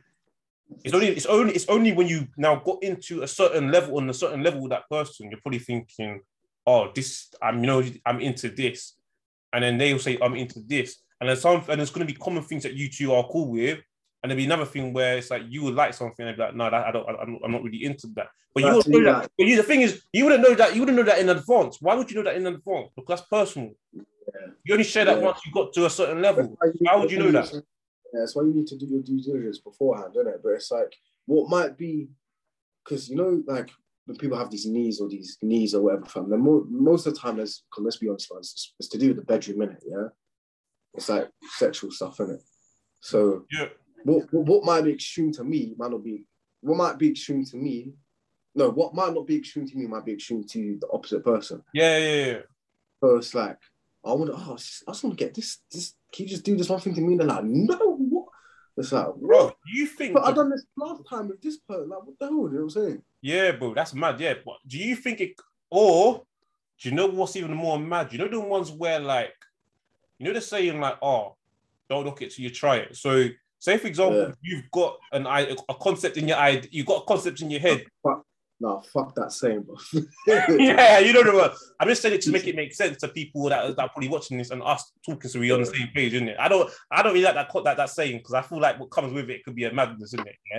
it's only when you now got into a certain level with that person, you're probably thinking, oh, I'm into this, and then they'll say I'm into this, and there's going to be common things that you two are cool with, and there'll be another thing where it's like you would like something and be like, no, I'm not really into that. But you would know that. But the thing is, you wouldn't know that. You wouldn't know that in advance. Why would you know that in advance? Because that's personal. You only share that once you got to a certain level. How would you know that? Yeah, that's why you need to do your due diligence beforehand, isn't it? But it's like, what might be, because like when people have these needs or whatever, fam, then most of the time, let's be honest, it's to do with the bedroom, innit? Yeah, it's like sexual stuff, innit? So what might be extreme to me might not be. What might be extreme to me, no, what might not be extreme to me might be extreme to the opposite person. Yeah. So it's like, I just want to get this. Can you just do this one thing to me? They're like, no, what? It's like, bro, do you think? But I've done this last time with this person. Like, what the hell? You know what I'm saying? Yeah, bro, that's mad. Yeah, but do you think it? Or do you know what's even more mad? You know the ones where, like, they're saying like, oh, don't look it till you try it. So, say for example, you've got a concept in your eye. You've got a concept in your head. Fuck that saying, bro. Yeah, you don't know what. I'm just saying it to make it make sense to people that are probably watching this and us talking, so we're on the same page, isn't it? I don't really like that saying, because I feel like what comes with it could be a madness, isn't it? Yeah.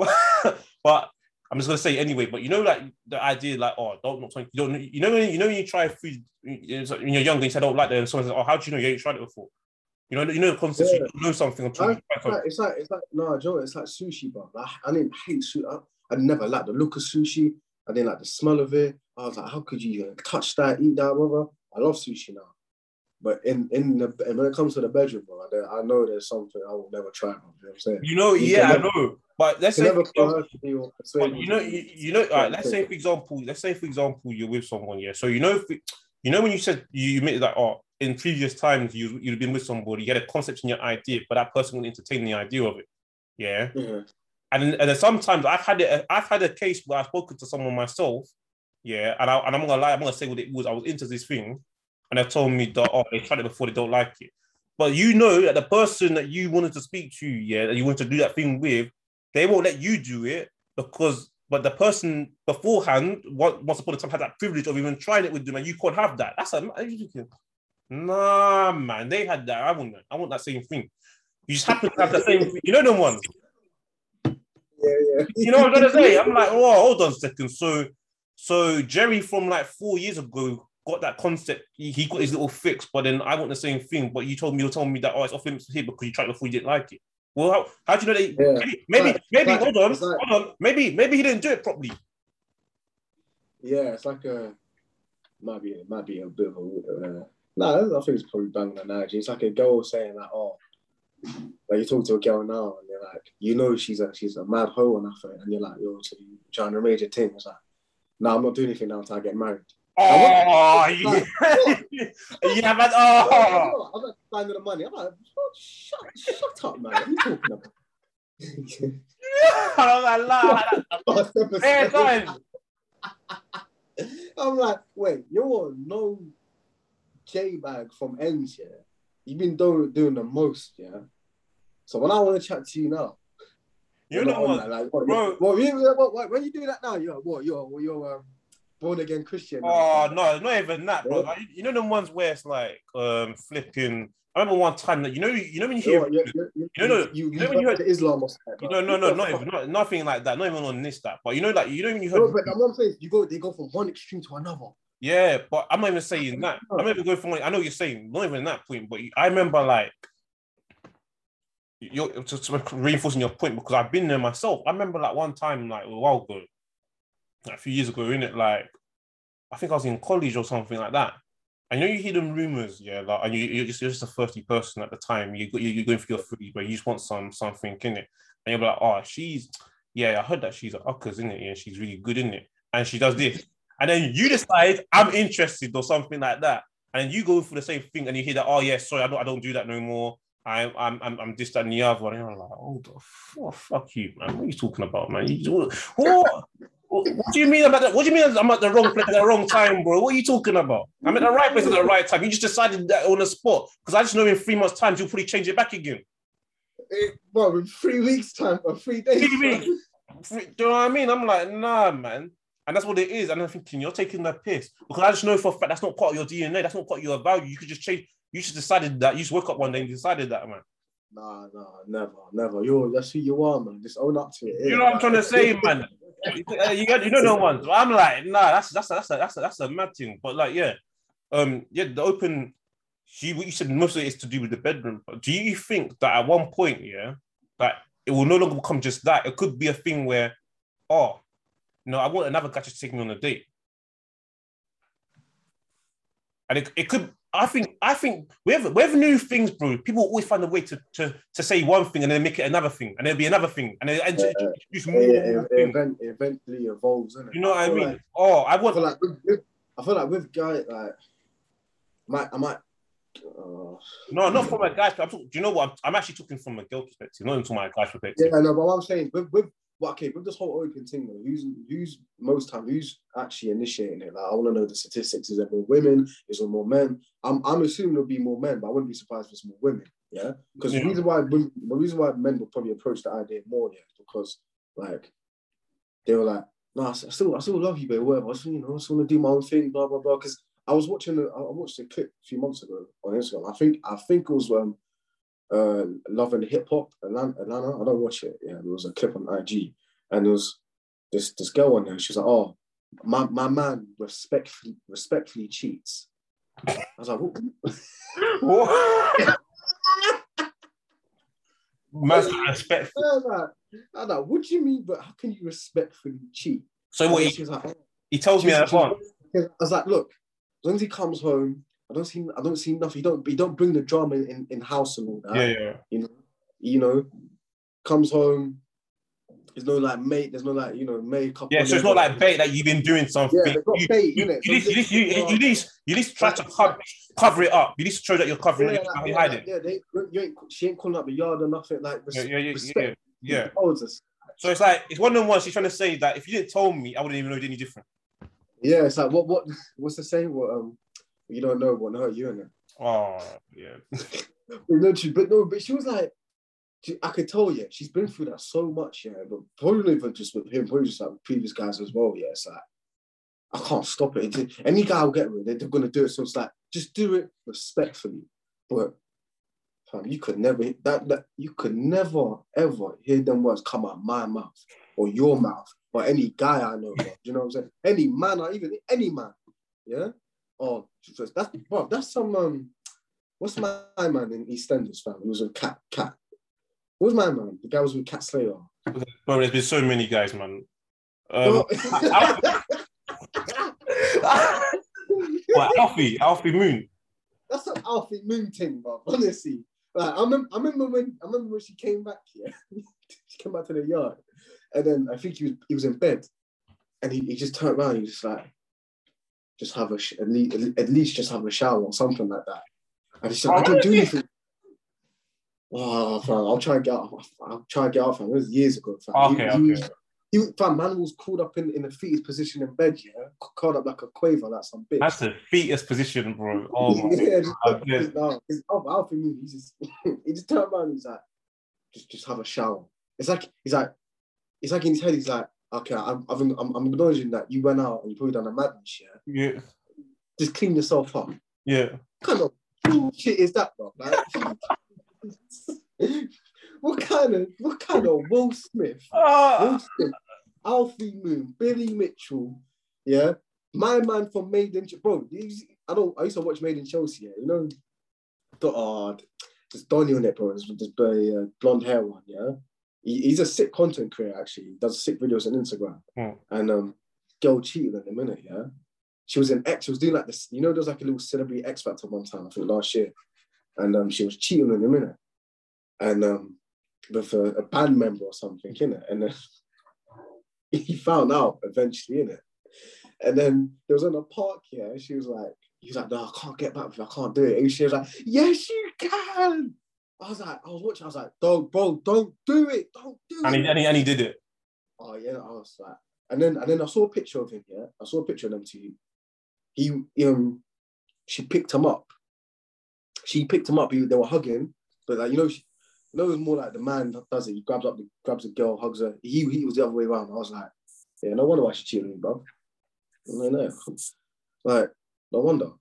But I'm just gonna say it anyway. But like the idea, like, oh, don't not you don't when you try food when you're younger, you say I don't like that, and someone says, oh, how do you know you ain't tried it before? You know the concept. You don't know something until you try something. It's like no, Joe. It's like sushi, bro. I didn't hate sushi. I never liked the look of sushi. I didn't like the smell of it. I was like, how could you even touch that, eat that, brother? I love sushi now. But when it comes to the bedroom, bro, I know there's something I will never try. You know what I'm saying? I know. But let's say, all right, let's say for example, you're with someone, yeah. So when you said you admitted that, oh, in previous times you'd been with somebody, you had a concept in your idea, but that person wouldn't entertain the idea of it. Yeah. Mm-hmm. And then sometimes I've had a case where I've spoken to someone myself, yeah, and I'm not gonna lie, I'm gonna say what it was. I was into this thing, and they told me that, oh, they tried it before, they don't like it. But you know that the person that you wanted to speak to, yeah, that you wanted to do that thing with, they won't let you do it because but the person beforehand, once upon a time, had that privilege of even trying it with them, and you can't have that. Nah, man, they had that. I want that same thing. You just happen to have the same thing. You know them ones. Yeah. You know what I'm trying to say? I'm like, oh, hold on a second. So Jerry from like 4 years ago got that concept. He got his little fix, but then I want the same thing. But you're telling me that it's off limits here because you tried before you didn't like it. Well, how do you know they? Yeah. Maybe. Hold on. Maybe he didn't do it properly. Yeah, it's like might be a bit of a. No, I think it's probably bang on analogy. It's like a girl saying like, oh, like you talk to a girl now and they're like, you know, she's a mad hoe or nothing, and you're like, yo, so you trying to raise your thing? It's like, no, I'm not doing anything now until I get married. Oh, yeah, man. Oh, I'm not finding the money. I'm like, shut up, man. What are you talking about? I'm like, wait, you're no J-bag from ends, yeah? You've been doing the most, yeah? So when I want to chat to you now, you know what, like, bro? When you do that now, you're born again Christian. Oh no, not even that, bro. Like, you know them ones where it's like flipping. I remember one time that you know when you hear you heard Islam or something. No, nothing like that. Not even on this that. But you know when you heard. No, but what I'm saying, they go from one extreme to another. Yeah, but I'm not even saying that. I'm not even going from. I know what you're saying. Not even that point, but I remember like. You're just reinforcing your point because I've been there myself. I remember like one time, like a while ago, like, a few years ago, innit? Like, I think I was in college or something like that. And you hear them rumors, yeah, like, and you're just a thirsty person at the time. You're going for your food, but you just want something in it. And you're like, oh, I heard that she's an uckers, innit? Yeah, she's really good, innit? And she does this. And then you decide, I'm interested or something like that. And you go for the same thing and you hear that, oh, yeah, sorry, I don't do that no more. I'm this, that, and the other. And you're like, oh, fuck you, man. What are you talking about, man? What do you mean about that? What do you mean I'm at the wrong place at the wrong time, bro? What are you talking about? I'm at the right place at the right time. You just decided that on the spot. Because I just know in 3 months' time, you'll probably change it back again. Bro, in 3 weeks' time or 3 days. 3 weeks. Do you know what I mean? I'm like, nah, man. And that's what it is. And I'm thinking, you're taking the piss. Because I just know for a fact that's not part of your DNA. That's not part of your value. You could just change. You just decided that. You just woke up one day and decided that, man. Nah, never. That's who you are, man. Just own up to it. You know what I'm trying to say, man? You know no one. So I'm like, nah, that's a mad thing. But like, yeah, the open. What you said most of it is to do with the bedroom. But do you think that at one point, yeah, that it will no longer become just that? It could be a thing where, oh, no, I want another guy to take me on a date, and it could. I think with new things, bro, people always find a way to say one thing and then make it another thing, and there'll be another thing, and then introduce more. It eventually evolves, isn't it? You know what I mean? I feel like with guys like, I might. No, not from a guy's perspective. Do you know what? I'm actually talking from a girl perspective, not from my guy's perspective. Yeah, no, but what I'm saying with this whole open thing, though, who's actually initiating it? Like, I want to know the statistics. Is it more women? Is it more men? I'm assuming it'll be more men, but I wouldn't be surprised if it's more women. Yeah, because the reason why men would probably approach the idea more, yeah, is because like they were like, no, I still love you, babe, whatever. I just want to do my own thing, blah blah blah. Because I watched a clip a few months ago on Instagram. I think it was Love and Hip Hop Atlanta. I don't watch it. Yeah, there was a clip on IG, and there was this girl on there. She was like, "Oh, my man respectfully cheats." I was like, "What?" Man's respectful. I was like, "What do you mean? But how can you respectfully cheat?" So what? She was like, he tells me that one. I was like, "Look, as long as he comes home, I don't see nothing. He don't bring the drama in house and all that. Yeah. You know, comes home. There's no like mate. There's no like makeup. Yeah, so it's not like bait that you've been doing something. Yeah, they've got bait, innit? You need to try to cover it up. You need to show that you're covering it. You're hiding. Yeah, she ain't calling up the yard or nothing. Like respect. Yeah. So it's like it's one of the ones she's trying to say that if you didn't tell me, I wouldn't even know it any different. Yeah, it's like what's the saying? What you don't know what hurt you, innit? Oh yeah. But she was like, I could tell, yeah, she's been through that so much, yeah, but probably not even just with him, probably just like with previous guys as well, yeah. It's like, I can't stop it. Any guy will get with it, they're going to do it. So it's like, just do it respectfully. But fam, you could never, you could never, ever hear them words come out of my mouth or your mouth or any guy I know, bro. You know what I'm saying? Any man or even any man, yeah? Oh, that's some, what's my man in EastEnders, fam? He was a cat. What was my man? The guy was with Cat Slayer. Bro, there's been so many guys, man. No. Well, Alfie Moon. That's an Alfie Moon thing, bro. Honestly, like I remember when she came back here. She came back to the yard, and then I think he was in bed, and he just turned around. And he just like, just have at least just have a shower or something like that. And he said, I don't do anything. Oh, fam, I'll try and get out. Fam. It was years ago, fam. Okay. Fam, man was called up in the fetus position in bed, yeah? Called up like a quaver, like some bitch. That's the fetus position, bro. Oh, my God. His Alfie movie, he just turned around and he's like, just have a shower. It's like in his head, he's like, okay, I'm acknowledging that you went out and you probably done a madness, yeah? Yeah. Just clean yourself up. Yeah. What kind of shit is that, bro? Like, what kind of Will Smith, Alfie Moon, Billy Mitchell, yeah, my man from Made in bro. I used to watch Made in Chelsea, yeah, you know, there's Donny on it, bro. There's blonde hair one, yeah. He's a sick content creator actually. He does sick videos on Instagram, and girl cheated on him, innit, yeah. She was doing like this, you know, there was like a little celebrity X Factor one time, I think last year, and she was cheating on him, innit. And with a band member or something, innit? And then he found out eventually, innit? And then there was in a park, yeah, he was like, no, I can't get back with you, I can't do it. And she was like, yes, you can. I was watching, I was like, don't do it. And he did it. Oh, yeah, I was like, and then I saw a picture of him, yeah? I saw a picture of them to you. She picked him up. They were hugging, but like, you know, it was more like the man that does it. He grabs a girl, hugs her. He was the other way around. I was like, yeah, no wonder why she cheated on me, bro. I know. Like, no wonder.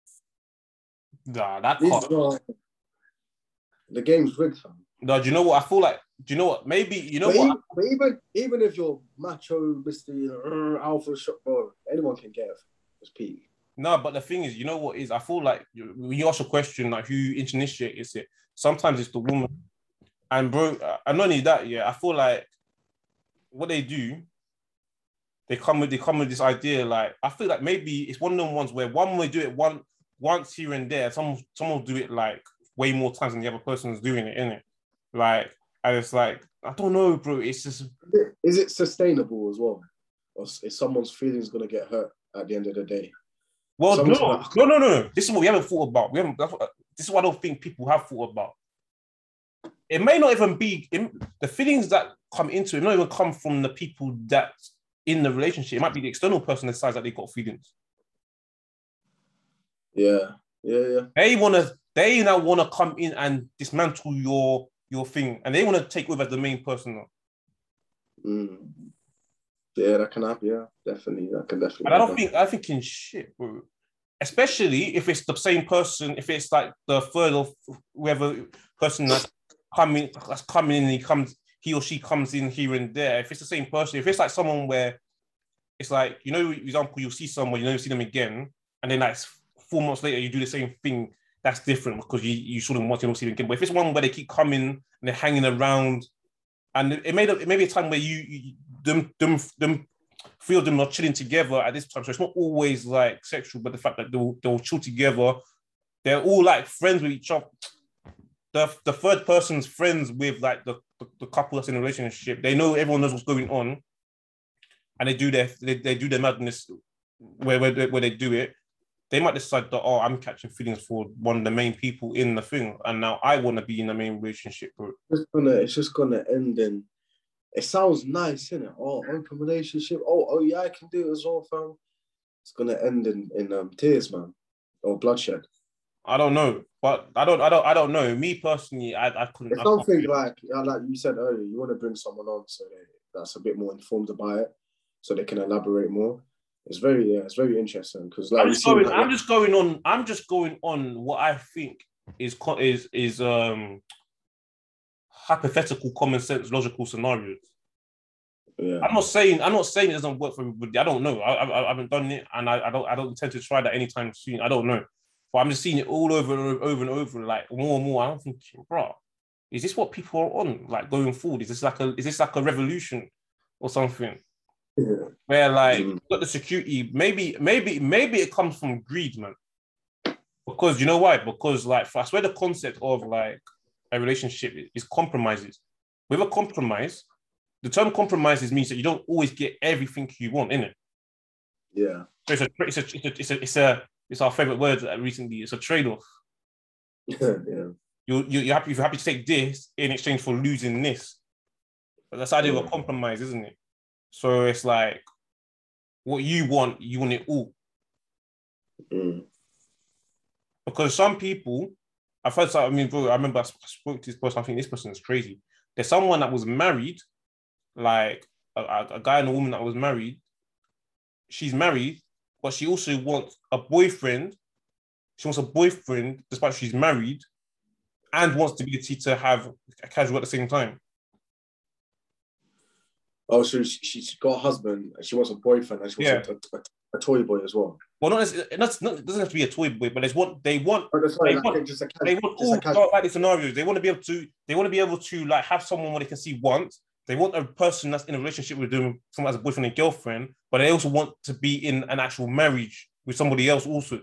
Nah, that can't. The game's rigged, fam. No, do you know what? I feel like, do you know what? Maybe, you know what? But even if you're macho, Mr. Alpha shot, bro, anyone can get it. It's peak. No, but the thing is, you know what is? I feel like when you ask a question like who initiates it, sometimes it's the woman. And bro, and not only that, yeah, I feel like what they do, they come with this idea. Like I feel like maybe it's one of them ones where one will do it once here and there. Some will do it like way more times than the other person's doing it, innit? Like, and it's like I don't know, bro. It's just is it sustainable as well, or is someone's feelings gonna get hurt at the end of the day? Well, no. This is what we haven't thought about. This is what I don't think people have thought about. It may not even be the feelings that come into it. Not even come from the people that in the relationship. It might be the external person that decides that they got feelings. Yeah. They now wanna come in and dismantle your thing, and they want to take over as the main person. Yeah, that can happen. Yeah, definitely. That can definitely. And I think in shit, bro. Especially if it's the same person, if it's like the third or whoever person that's coming in, he or she comes in here and there. If it's the same person, if it's like someone where it's like, you know, for example, you'll see someone, you never see them again, and then like 4 months later you do the same thing, that's different because you saw them once, you don't see them again. But if it's one where they keep coming and they're hanging around, and it may be a time where them three of them are chilling together at this time. So it's not always like sexual, but the fact that they'll chill together. They're all like friends with each other. The third person's friends with like the couple that's in a relationship. They know everyone knows what's going on, and they do their madness where they do it. They might decide that, oh, I'm catching feelings for one of the main people in the thing, and now I want to be in the main relationship group. It's just gonna end in. It sounds nice, isn't it? Oh, open relationship. Oh yeah, I can do it as well, fam. It's gonna end in tears, man, or bloodshed. I don't know, but I don't know. Me personally, I couldn't. It's something like you said earlier, you want to bring someone on that's a bit more informed about it, so they can elaborate more. It's very interesting because like I'm just going on what I think is hypothetical, common sense, logical scenarios. yeah. I'm not saying it doesn't work for everybody. I don't know. I haven't done it, and I don't intend to try that anytime soon. I don't know, but I'm just seeing it all over and over and over, like more and more. I'm thinking, bro, is this what people are on? Like going forward, is this like a revolution or something? Yeah. Where like got the security, maybe it comes from greed, man. Because you know why? Because like I swear the concept of like a relationship is compromises. With a compromise, the term compromises means that you don't always get everything you want in it. Yeah. So it's our favorite word recently. It's a trade-off. Yeah. You're happy to take this in exchange for losing this. But that's the idea of a compromise, isn't it? So it's like what you want it all. Mm. Because some people, I've heard. I mean, bro, I remember I spoke to this person. I think this person is crazy. There's someone that was married, like a guy and a woman that was married. She's married, but she also wants a boyfriend. She wants a boyfriend, despite she's married, and wants the ability to have a casual at the same time. Oh, so she's got a husband and she wants a boyfriend and she wants a toy boy as well. Well, it doesn't have to be a toy boy, but it's what they want. Oh, they want all like the scenarios. They want to be able to like have someone where they can see once. They want a person that's in a relationship with them, someone as a boyfriend and girlfriend, but they also want to be in an actual marriage with somebody else also.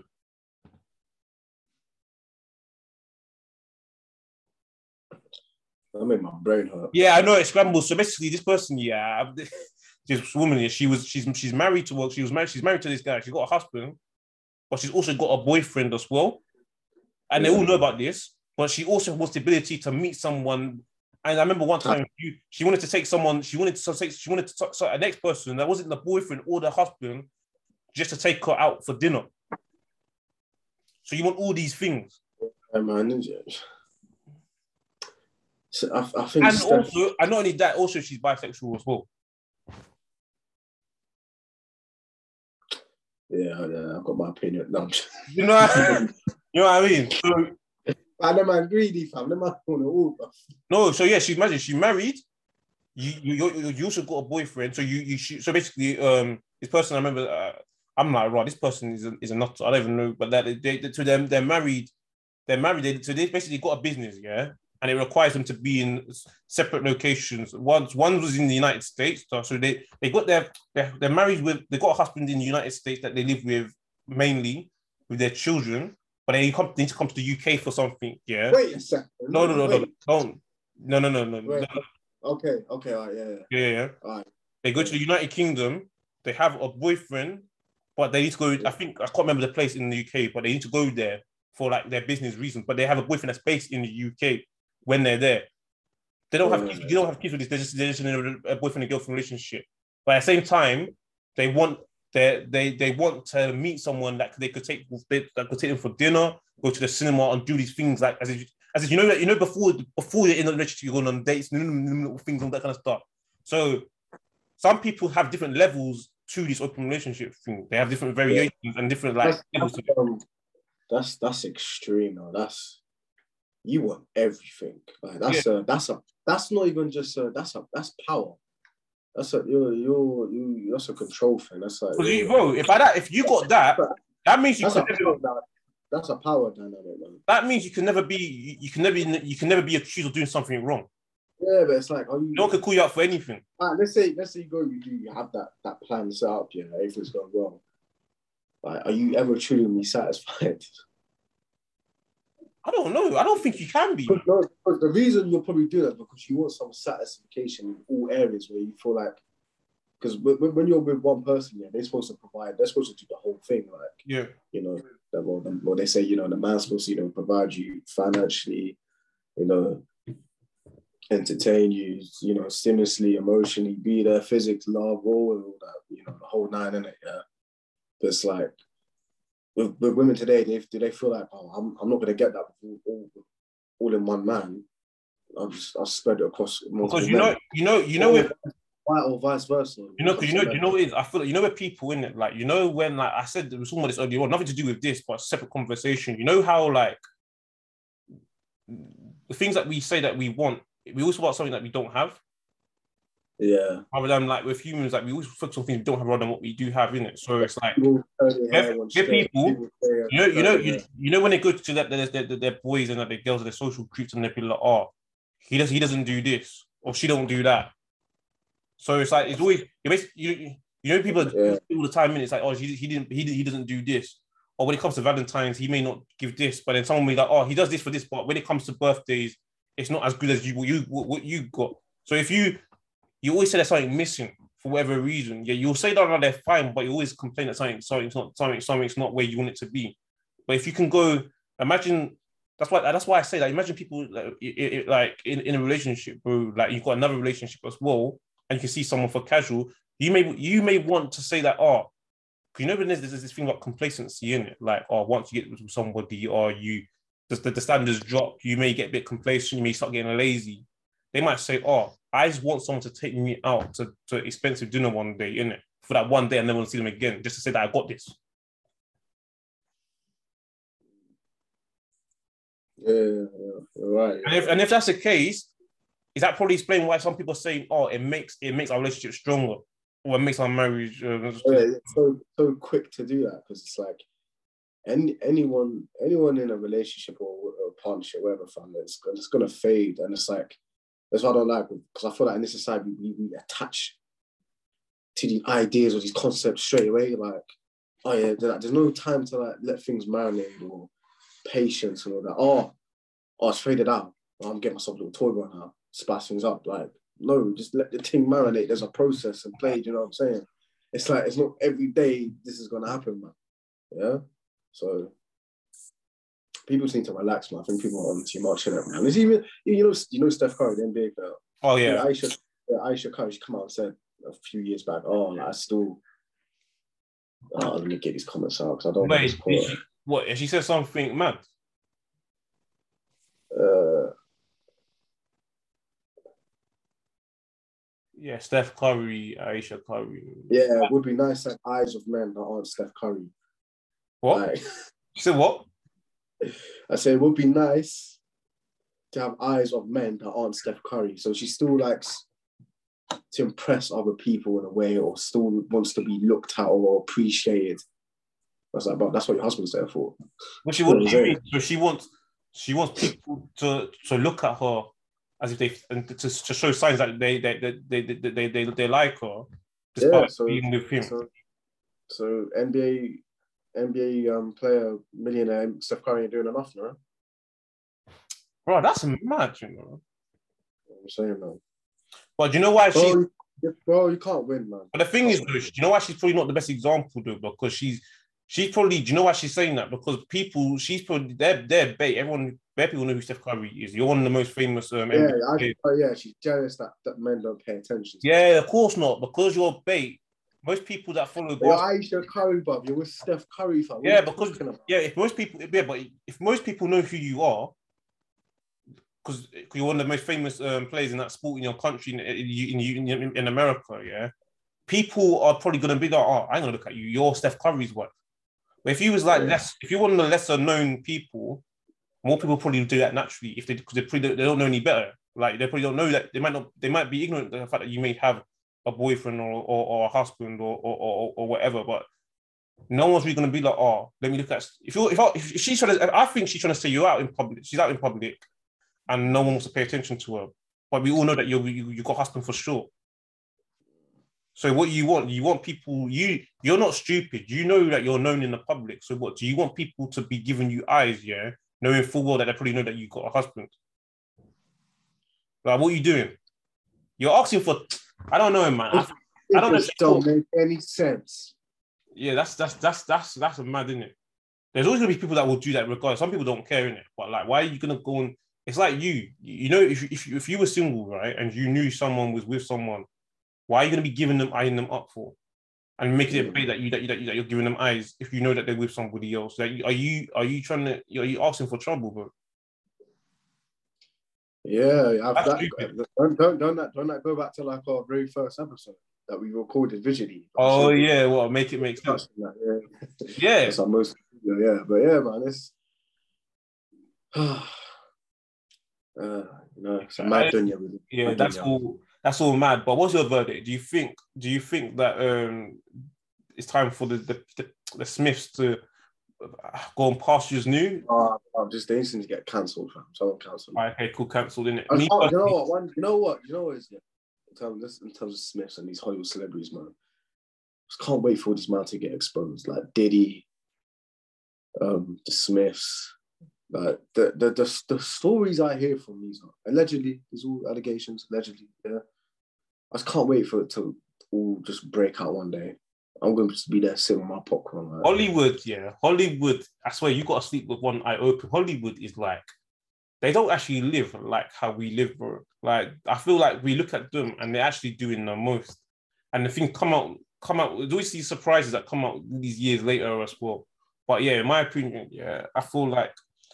That made my brain hurt. Yeah, I know it scrambles. So basically, this person, this woman, she's married to she's married to this guy. She's got a husband, but she's also got a boyfriend as well, and they all know about this. But she also wants the ability to meet someone. And I remember one time she wanted to take someone. She wanted to take a next person that wasn't the boyfriend or the husband, just to take her out for dinner. So you want all these things. Yeah, man. So I think, and also, and not only that, also she's bisexual as well. Yeah, I've got my opinion. No, you know what I mean? So, I know man greedy, fam. Them man want it all, bro. No, so yeah, she's married. You also got a boyfriend. So so basically, this person I remember. I'm like, right, this person is a nut. I don't even know, but they're married. They're married. So they basically got a business, yeah, and it requires them to be in separate locations. One was in the United States, so they got they're married with. They got a husband in the United States that they live with mainly with their children, but they need to come to the UK for something. Yeah. Wait a second. No, don't. No. Wait. Okay. All right. Yeah. All right. They go to the United Kingdom. They have a boyfriend, but they need to go. I can't remember the place in the UK, but they need to go there for like their business reasons. But they have a boyfriend that's based in the UK when they're there. They don't have kids. They don't have kids with this. They're just in a boyfriend and girlfriend relationship. But at the same time, they want to meet someone that they could take them for dinner, go to the cinema, and do these things like as if before you're in a relationship, you're going on dates, little things, all that kind of stuff. So some people have different levels to this open relationship thing. They have different variations and different levels. That's extreme. Though. That's you want everything. Like that's not even just that's power. That's a control thing. That's like bro. If you got that, that means you that's a power dynamic, man. That means you can never be accused of doing something wrong. Yeah, but it's like, no one can call you out for anything. Let's say you have that plan set up, yeah, everything's going well. Like, are you ever truly satisfied? I don't know. I don't think you can be. No, the reason you'll probably do that is because you want some satisfaction in all areas where you feel like, because when you're with one person, yeah, they're supposed to do the whole thing, like, yeah, you know, well, they say, you know, the man's supposed to, provide you financially, entertain you, stimulously, emotionally, be there, physics, love, all that, the whole nine in it, yeah. But it's like, with women today, do they feel like, oh, I'm not going to get that all in one man? I'll spread it across multiple because men. Or vice versa. Because you know what it is. I feel like with people in it, like when like I said, there was talking about this earlier on, nothing to do with this, but separate conversation. You know how like the things that we say that we want, we always want something that we don't have. Yeah. Rather than like with humans, like we always focus on things we don't have rather than what we do have in it. So it's like with people, you know when they go to that, their boys and their girls, their social groups, and they're like, oh, he doesn't do this or she don't do that. So it's like it's always you know people all the time. And it's like, oh, he doesn't do this. Or when it comes to Valentine's, he may not give this, but then someone will be like, oh, he does this for this. But when it comes to birthdays, it's not as good as what you got. So if you always say there's something missing for whatever reason, yeah, you'll say that they're fine, but you always complain that something's not where you want it to be. But if you can go, imagine that's why I say that. Imagine people like in a relationship, bro. Like you've got another relationship as well, and you can see someone for casual. You may want to say that, oh, you know, when there's this thing about complacency in it, like, oh, once you get with somebody, or the standards drop, you may get a bit complacent, you may start getting lazy. They might say, oh, I just want someone to take me out to expensive dinner one day, innit? For that one day, and then we'll see them again, just to say that I got this. Yeah, you're right. And if that's the case, is that probably explain why some people are saying, oh, it makes our relationship stronger, or it makes our marriage? It's so quick to do that, because it's like anyone in a relationship or a partnership, whatever, family, it's gonna fade, and it's like that's what I don't like, because I feel like in this society we attach to the ideas or these concepts straight away, like, oh yeah, there's no time to like let things marinate or patience and all that. Oh, it's faded out. Oh, I'm getting myself a little toy gun now, spice things up. Like, no, just let the thing marinate. There's a process and play. You know what I'm saying? It's like it's not every day this is gonna happen, man. Yeah. So people seem to relax, man. I think people are on too much in it, man. There's even you know Steph Curry, the NBA player. Oh yeah. Aisha Curry, she come out and said a few years back, oh, like, I still. Oh, let me get these comments out because I don't. Wait, what? She said something mad. Yeah, Steph Curry, Aisha Curry. Yeah, it would be nice to have eyes of men that aren't Steph Curry. What? Like, you said what? I said it would be nice to have eyes of men that aren't Steph Curry. So she still likes to impress other people in a way, or still wants to be looked at or appreciated. I was like, but that's what your husband's there for. What do you mean? So she wants people to look at her as if they and to show signs that they like her, despite being with him. So NBA player millionaire Steph Curry ain't doing enough, no? Bro, that's mad, you know. I'm saying, man. But you know why bro, you can't win, man. But the thing is, though, you know why she's probably not the best example, though, because she's probably. Do you know why she's saying that? Because she's probably they're bait. Bare people know who Steph Curry is. You're one of the most famous. She's jealous that men don't pay attention. Yeah, of course not, because you're bait. Most people that follow. You're Aisha Curry, bro. You're with Steph Curry, fam. Yeah, because if most people know who you are, because you're one of the most famous players in that sport in your country in America, yeah, people are probably going to be like, oh, I'm going to look at you. You're Steph Curry's work. But if you was like if you're one of the lesser known people, more people probably do that naturally because they don't know any better. Like they probably don't know that they might be ignorant of the fact that you may have a boyfriend or a husband or whatever. But no one's really going to be like, oh, let me look at. If she's trying to, I think she's trying to say you're out in public. She's out in public. And no one wants to pay attention to her. But we all know that you got husband for sure. So what you want people, you're not stupid. You know that you're known in the public. So what, do you want people to be giving you eyes, yeah? Knowing full well that they probably know that you got a husband. Like, what are you doing? You're asking for, I don't know, man. I don't know. It don't make any sense. Yeah, that's mad, isn't it? There's always gonna be people that will do that regardless. Some people don't care, innit? But like, why are you gonna go and it's like you know, if you were single, right, and you knew someone was with someone, why are you going to be eyeing them up for? and making it play that you're giving them eyes if you know that they're with somebody else. Like, are you trying to? Are you asking for trouble, bro? Yeah, That's stupid. don't that go back to like our very first episode that we recorded visually? Oh yeah, well, make it make sense. That, yeah. Yeah, That's our most yeah, but yeah, man, it's it's a mad dunya. Yeah, that's all mad. But what's your verdict? Do you think that it's time for the Smiths to go on pastures new? I'm just dancing to get cancelled, fam. Someone cancelled. Okay, cool, cancelled, innit? You know what? In terms of Smiths and these Hollywood celebrities, man. Just can't wait for this man to get exposed. Like Diddy, the Smiths, like the stories I hear from these allegedly, there's all allegations, allegedly, yeah. I just can't wait for it to all just break out one day. I'm going to just be there sitting with my popcorn. Like. Hollywood. I swear, you got to sleep with one eye open. Hollywood is like, they don't actually live like how we live, bro. Like, I feel like we look at them and they're actually doing the most. And the thing come out. There's always these surprises that come out these years later as well. But yeah, in my opinion, yeah, I feel like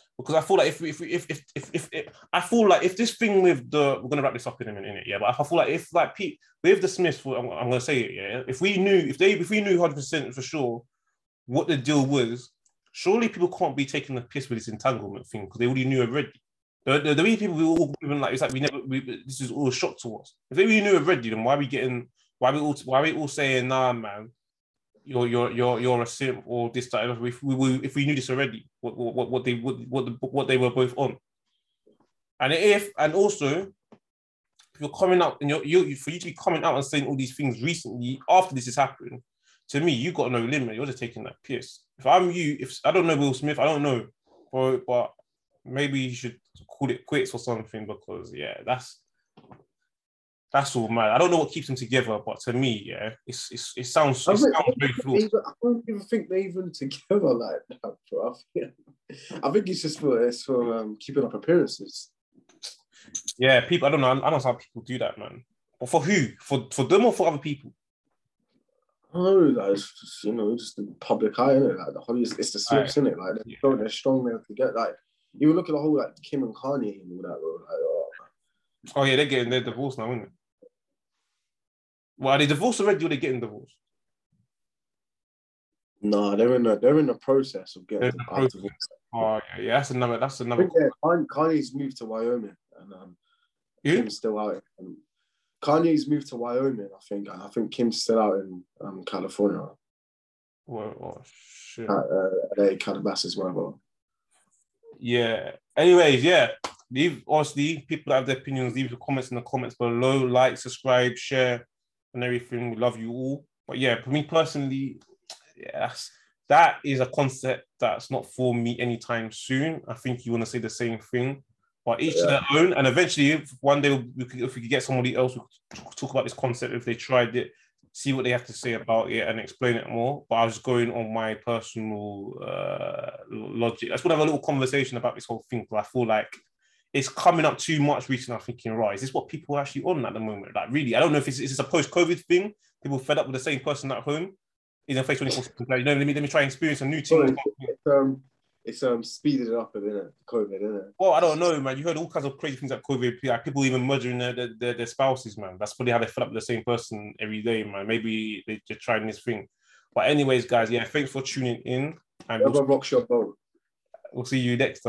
if this thing with we're gonna wrap this up in a minute, yeah. But I feel like if like Pete with the Smiths, I'm gonna say it, yeah. If we knew 100% for sure what the deal was, surely people can't be taking the piss with this entanglement thing because they already knew already. The way people we all even like it's like this is all a shock to us. If they really knew already, then why are we all saying nah, man? You're a simp or this type of if we knew this already, what they were both on, and also if you're coming out and you for you to be coming out and saying all these things recently after this has happened, to me you got no limit. You're just taking that piss. If I'm you, if I don't know Will Smith, I don't know, but maybe you should call it quits or something because yeah, that's all, man. I don't know what keeps them together, but to me, yeah, it sounds very flawed. I don't even think they're even together like that, bro. I think it's just for keeping up appearances. Yeah, people. I don't know. I don't know how people do that, man. But for who? For them or for other people? Oh, like it's just, just the public eye, innit? Like the Hollywood, it's the Smiths, innit? Like they're strong enough to get like. You look at the whole like Kim and Kanye and all that, bro. Like, oh yeah, they're getting their divorce now, isn't it? Well, are they divorced already or are they getting divorced? No, they're in the process of getting divorced. Oh yeah, that's another. Kanye's moved to Wyoming and Kim's still out. Kanye's moved to Wyoming, I think. I think Kim's still out in California. Well, shit. Calabasas, whatever. Yeah. Anyways, yeah. Honestly, people that have their opinions, leave your comments in the comments below. Like, subscribe, share, and everything. We love you all. But yeah, for me personally, yes, that is a concept that's not for me anytime soon. I think you want to say the same thing. But each to their own. And eventually, if one day if we could get somebody else who could talk about this concept, if they tried it, see what they have to say about it and explain it more. But I was going on my personal logic. I just want to have a little conversation about this whole thing because I feel like it's coming up too much recently. I'm thinking, right, is this what people are actually on at the moment? Like, really, I don't know if it's a post-COVID thing. People fed up with the same person at home in a face 24. Like, let me try and experience a new thing. It's speeded it up a bit, COVID, isn't it? Well, I don't know, man. You heard all kinds of crazy things like COVID. Like people even murdering their spouses, man. That's probably how they fed up with the same person every day, man. Maybe they're trying this thing. But anyways, guys, yeah, thanks for tuning in. And rocks your boat. We'll see you next time.